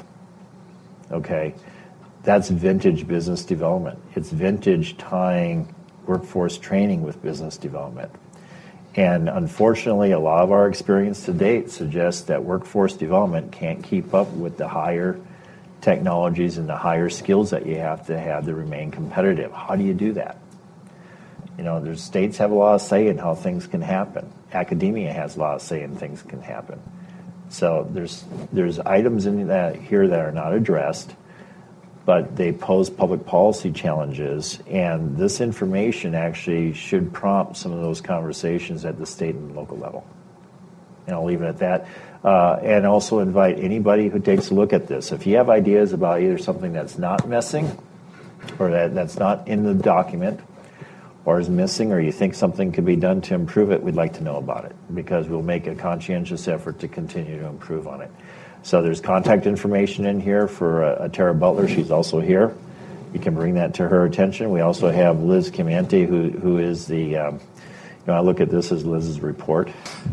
Okay, that's vintage business development. It's vintage tying workforce training with business development. And unfortunately, a lot of our experience to date suggests that workforce development can't keep up with the higher technologies and the higher skills that you have to have to remain competitive. How do you do that? You know, there's states have a lot of say in how things can happen. Academia has a lot of say in things can happen. So there's there's items in that here that are not addressed, but they pose public policy challenges, and this information actually should prompt some of those conversations at the state and local level. And I'll leave it at that. Uh, and also invite anybody who takes a look at this. If you have ideas about either something that's not missing or that, that's not in the document or is missing, or you think something could be done to improve it, we'd like to know about it, because we'll make a conscientious effort to continue to improve on it. So there's contact information in here for uh, Tara Butler. She's also here. You can bring that to her attention. We also have Liz Chimanti, who who is the, um, you know, I look at this as Liz's report.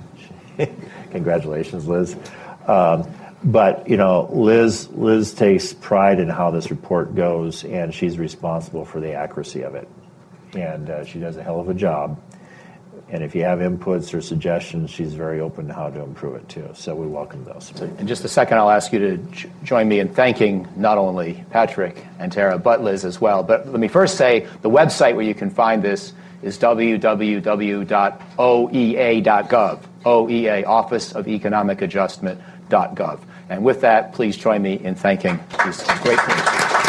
Congratulations, Liz. Um, but, you know, Liz Liz takes pride in how this report goes, and she's responsible for the accuracy of it. And uh, she does a hell of a job. And if you have inputs or suggestions, she's very open to how to improve it, too. So we welcome those. So in just a second, I'll ask you to j- join me in thanking not only Patrick and Tara, but Liz as well. But let me first say the website where you can find this is w w w dot o e a dot gov, O E A, Office of Economic Adjustment dot gov. And with that, please join me in thanking these great teams.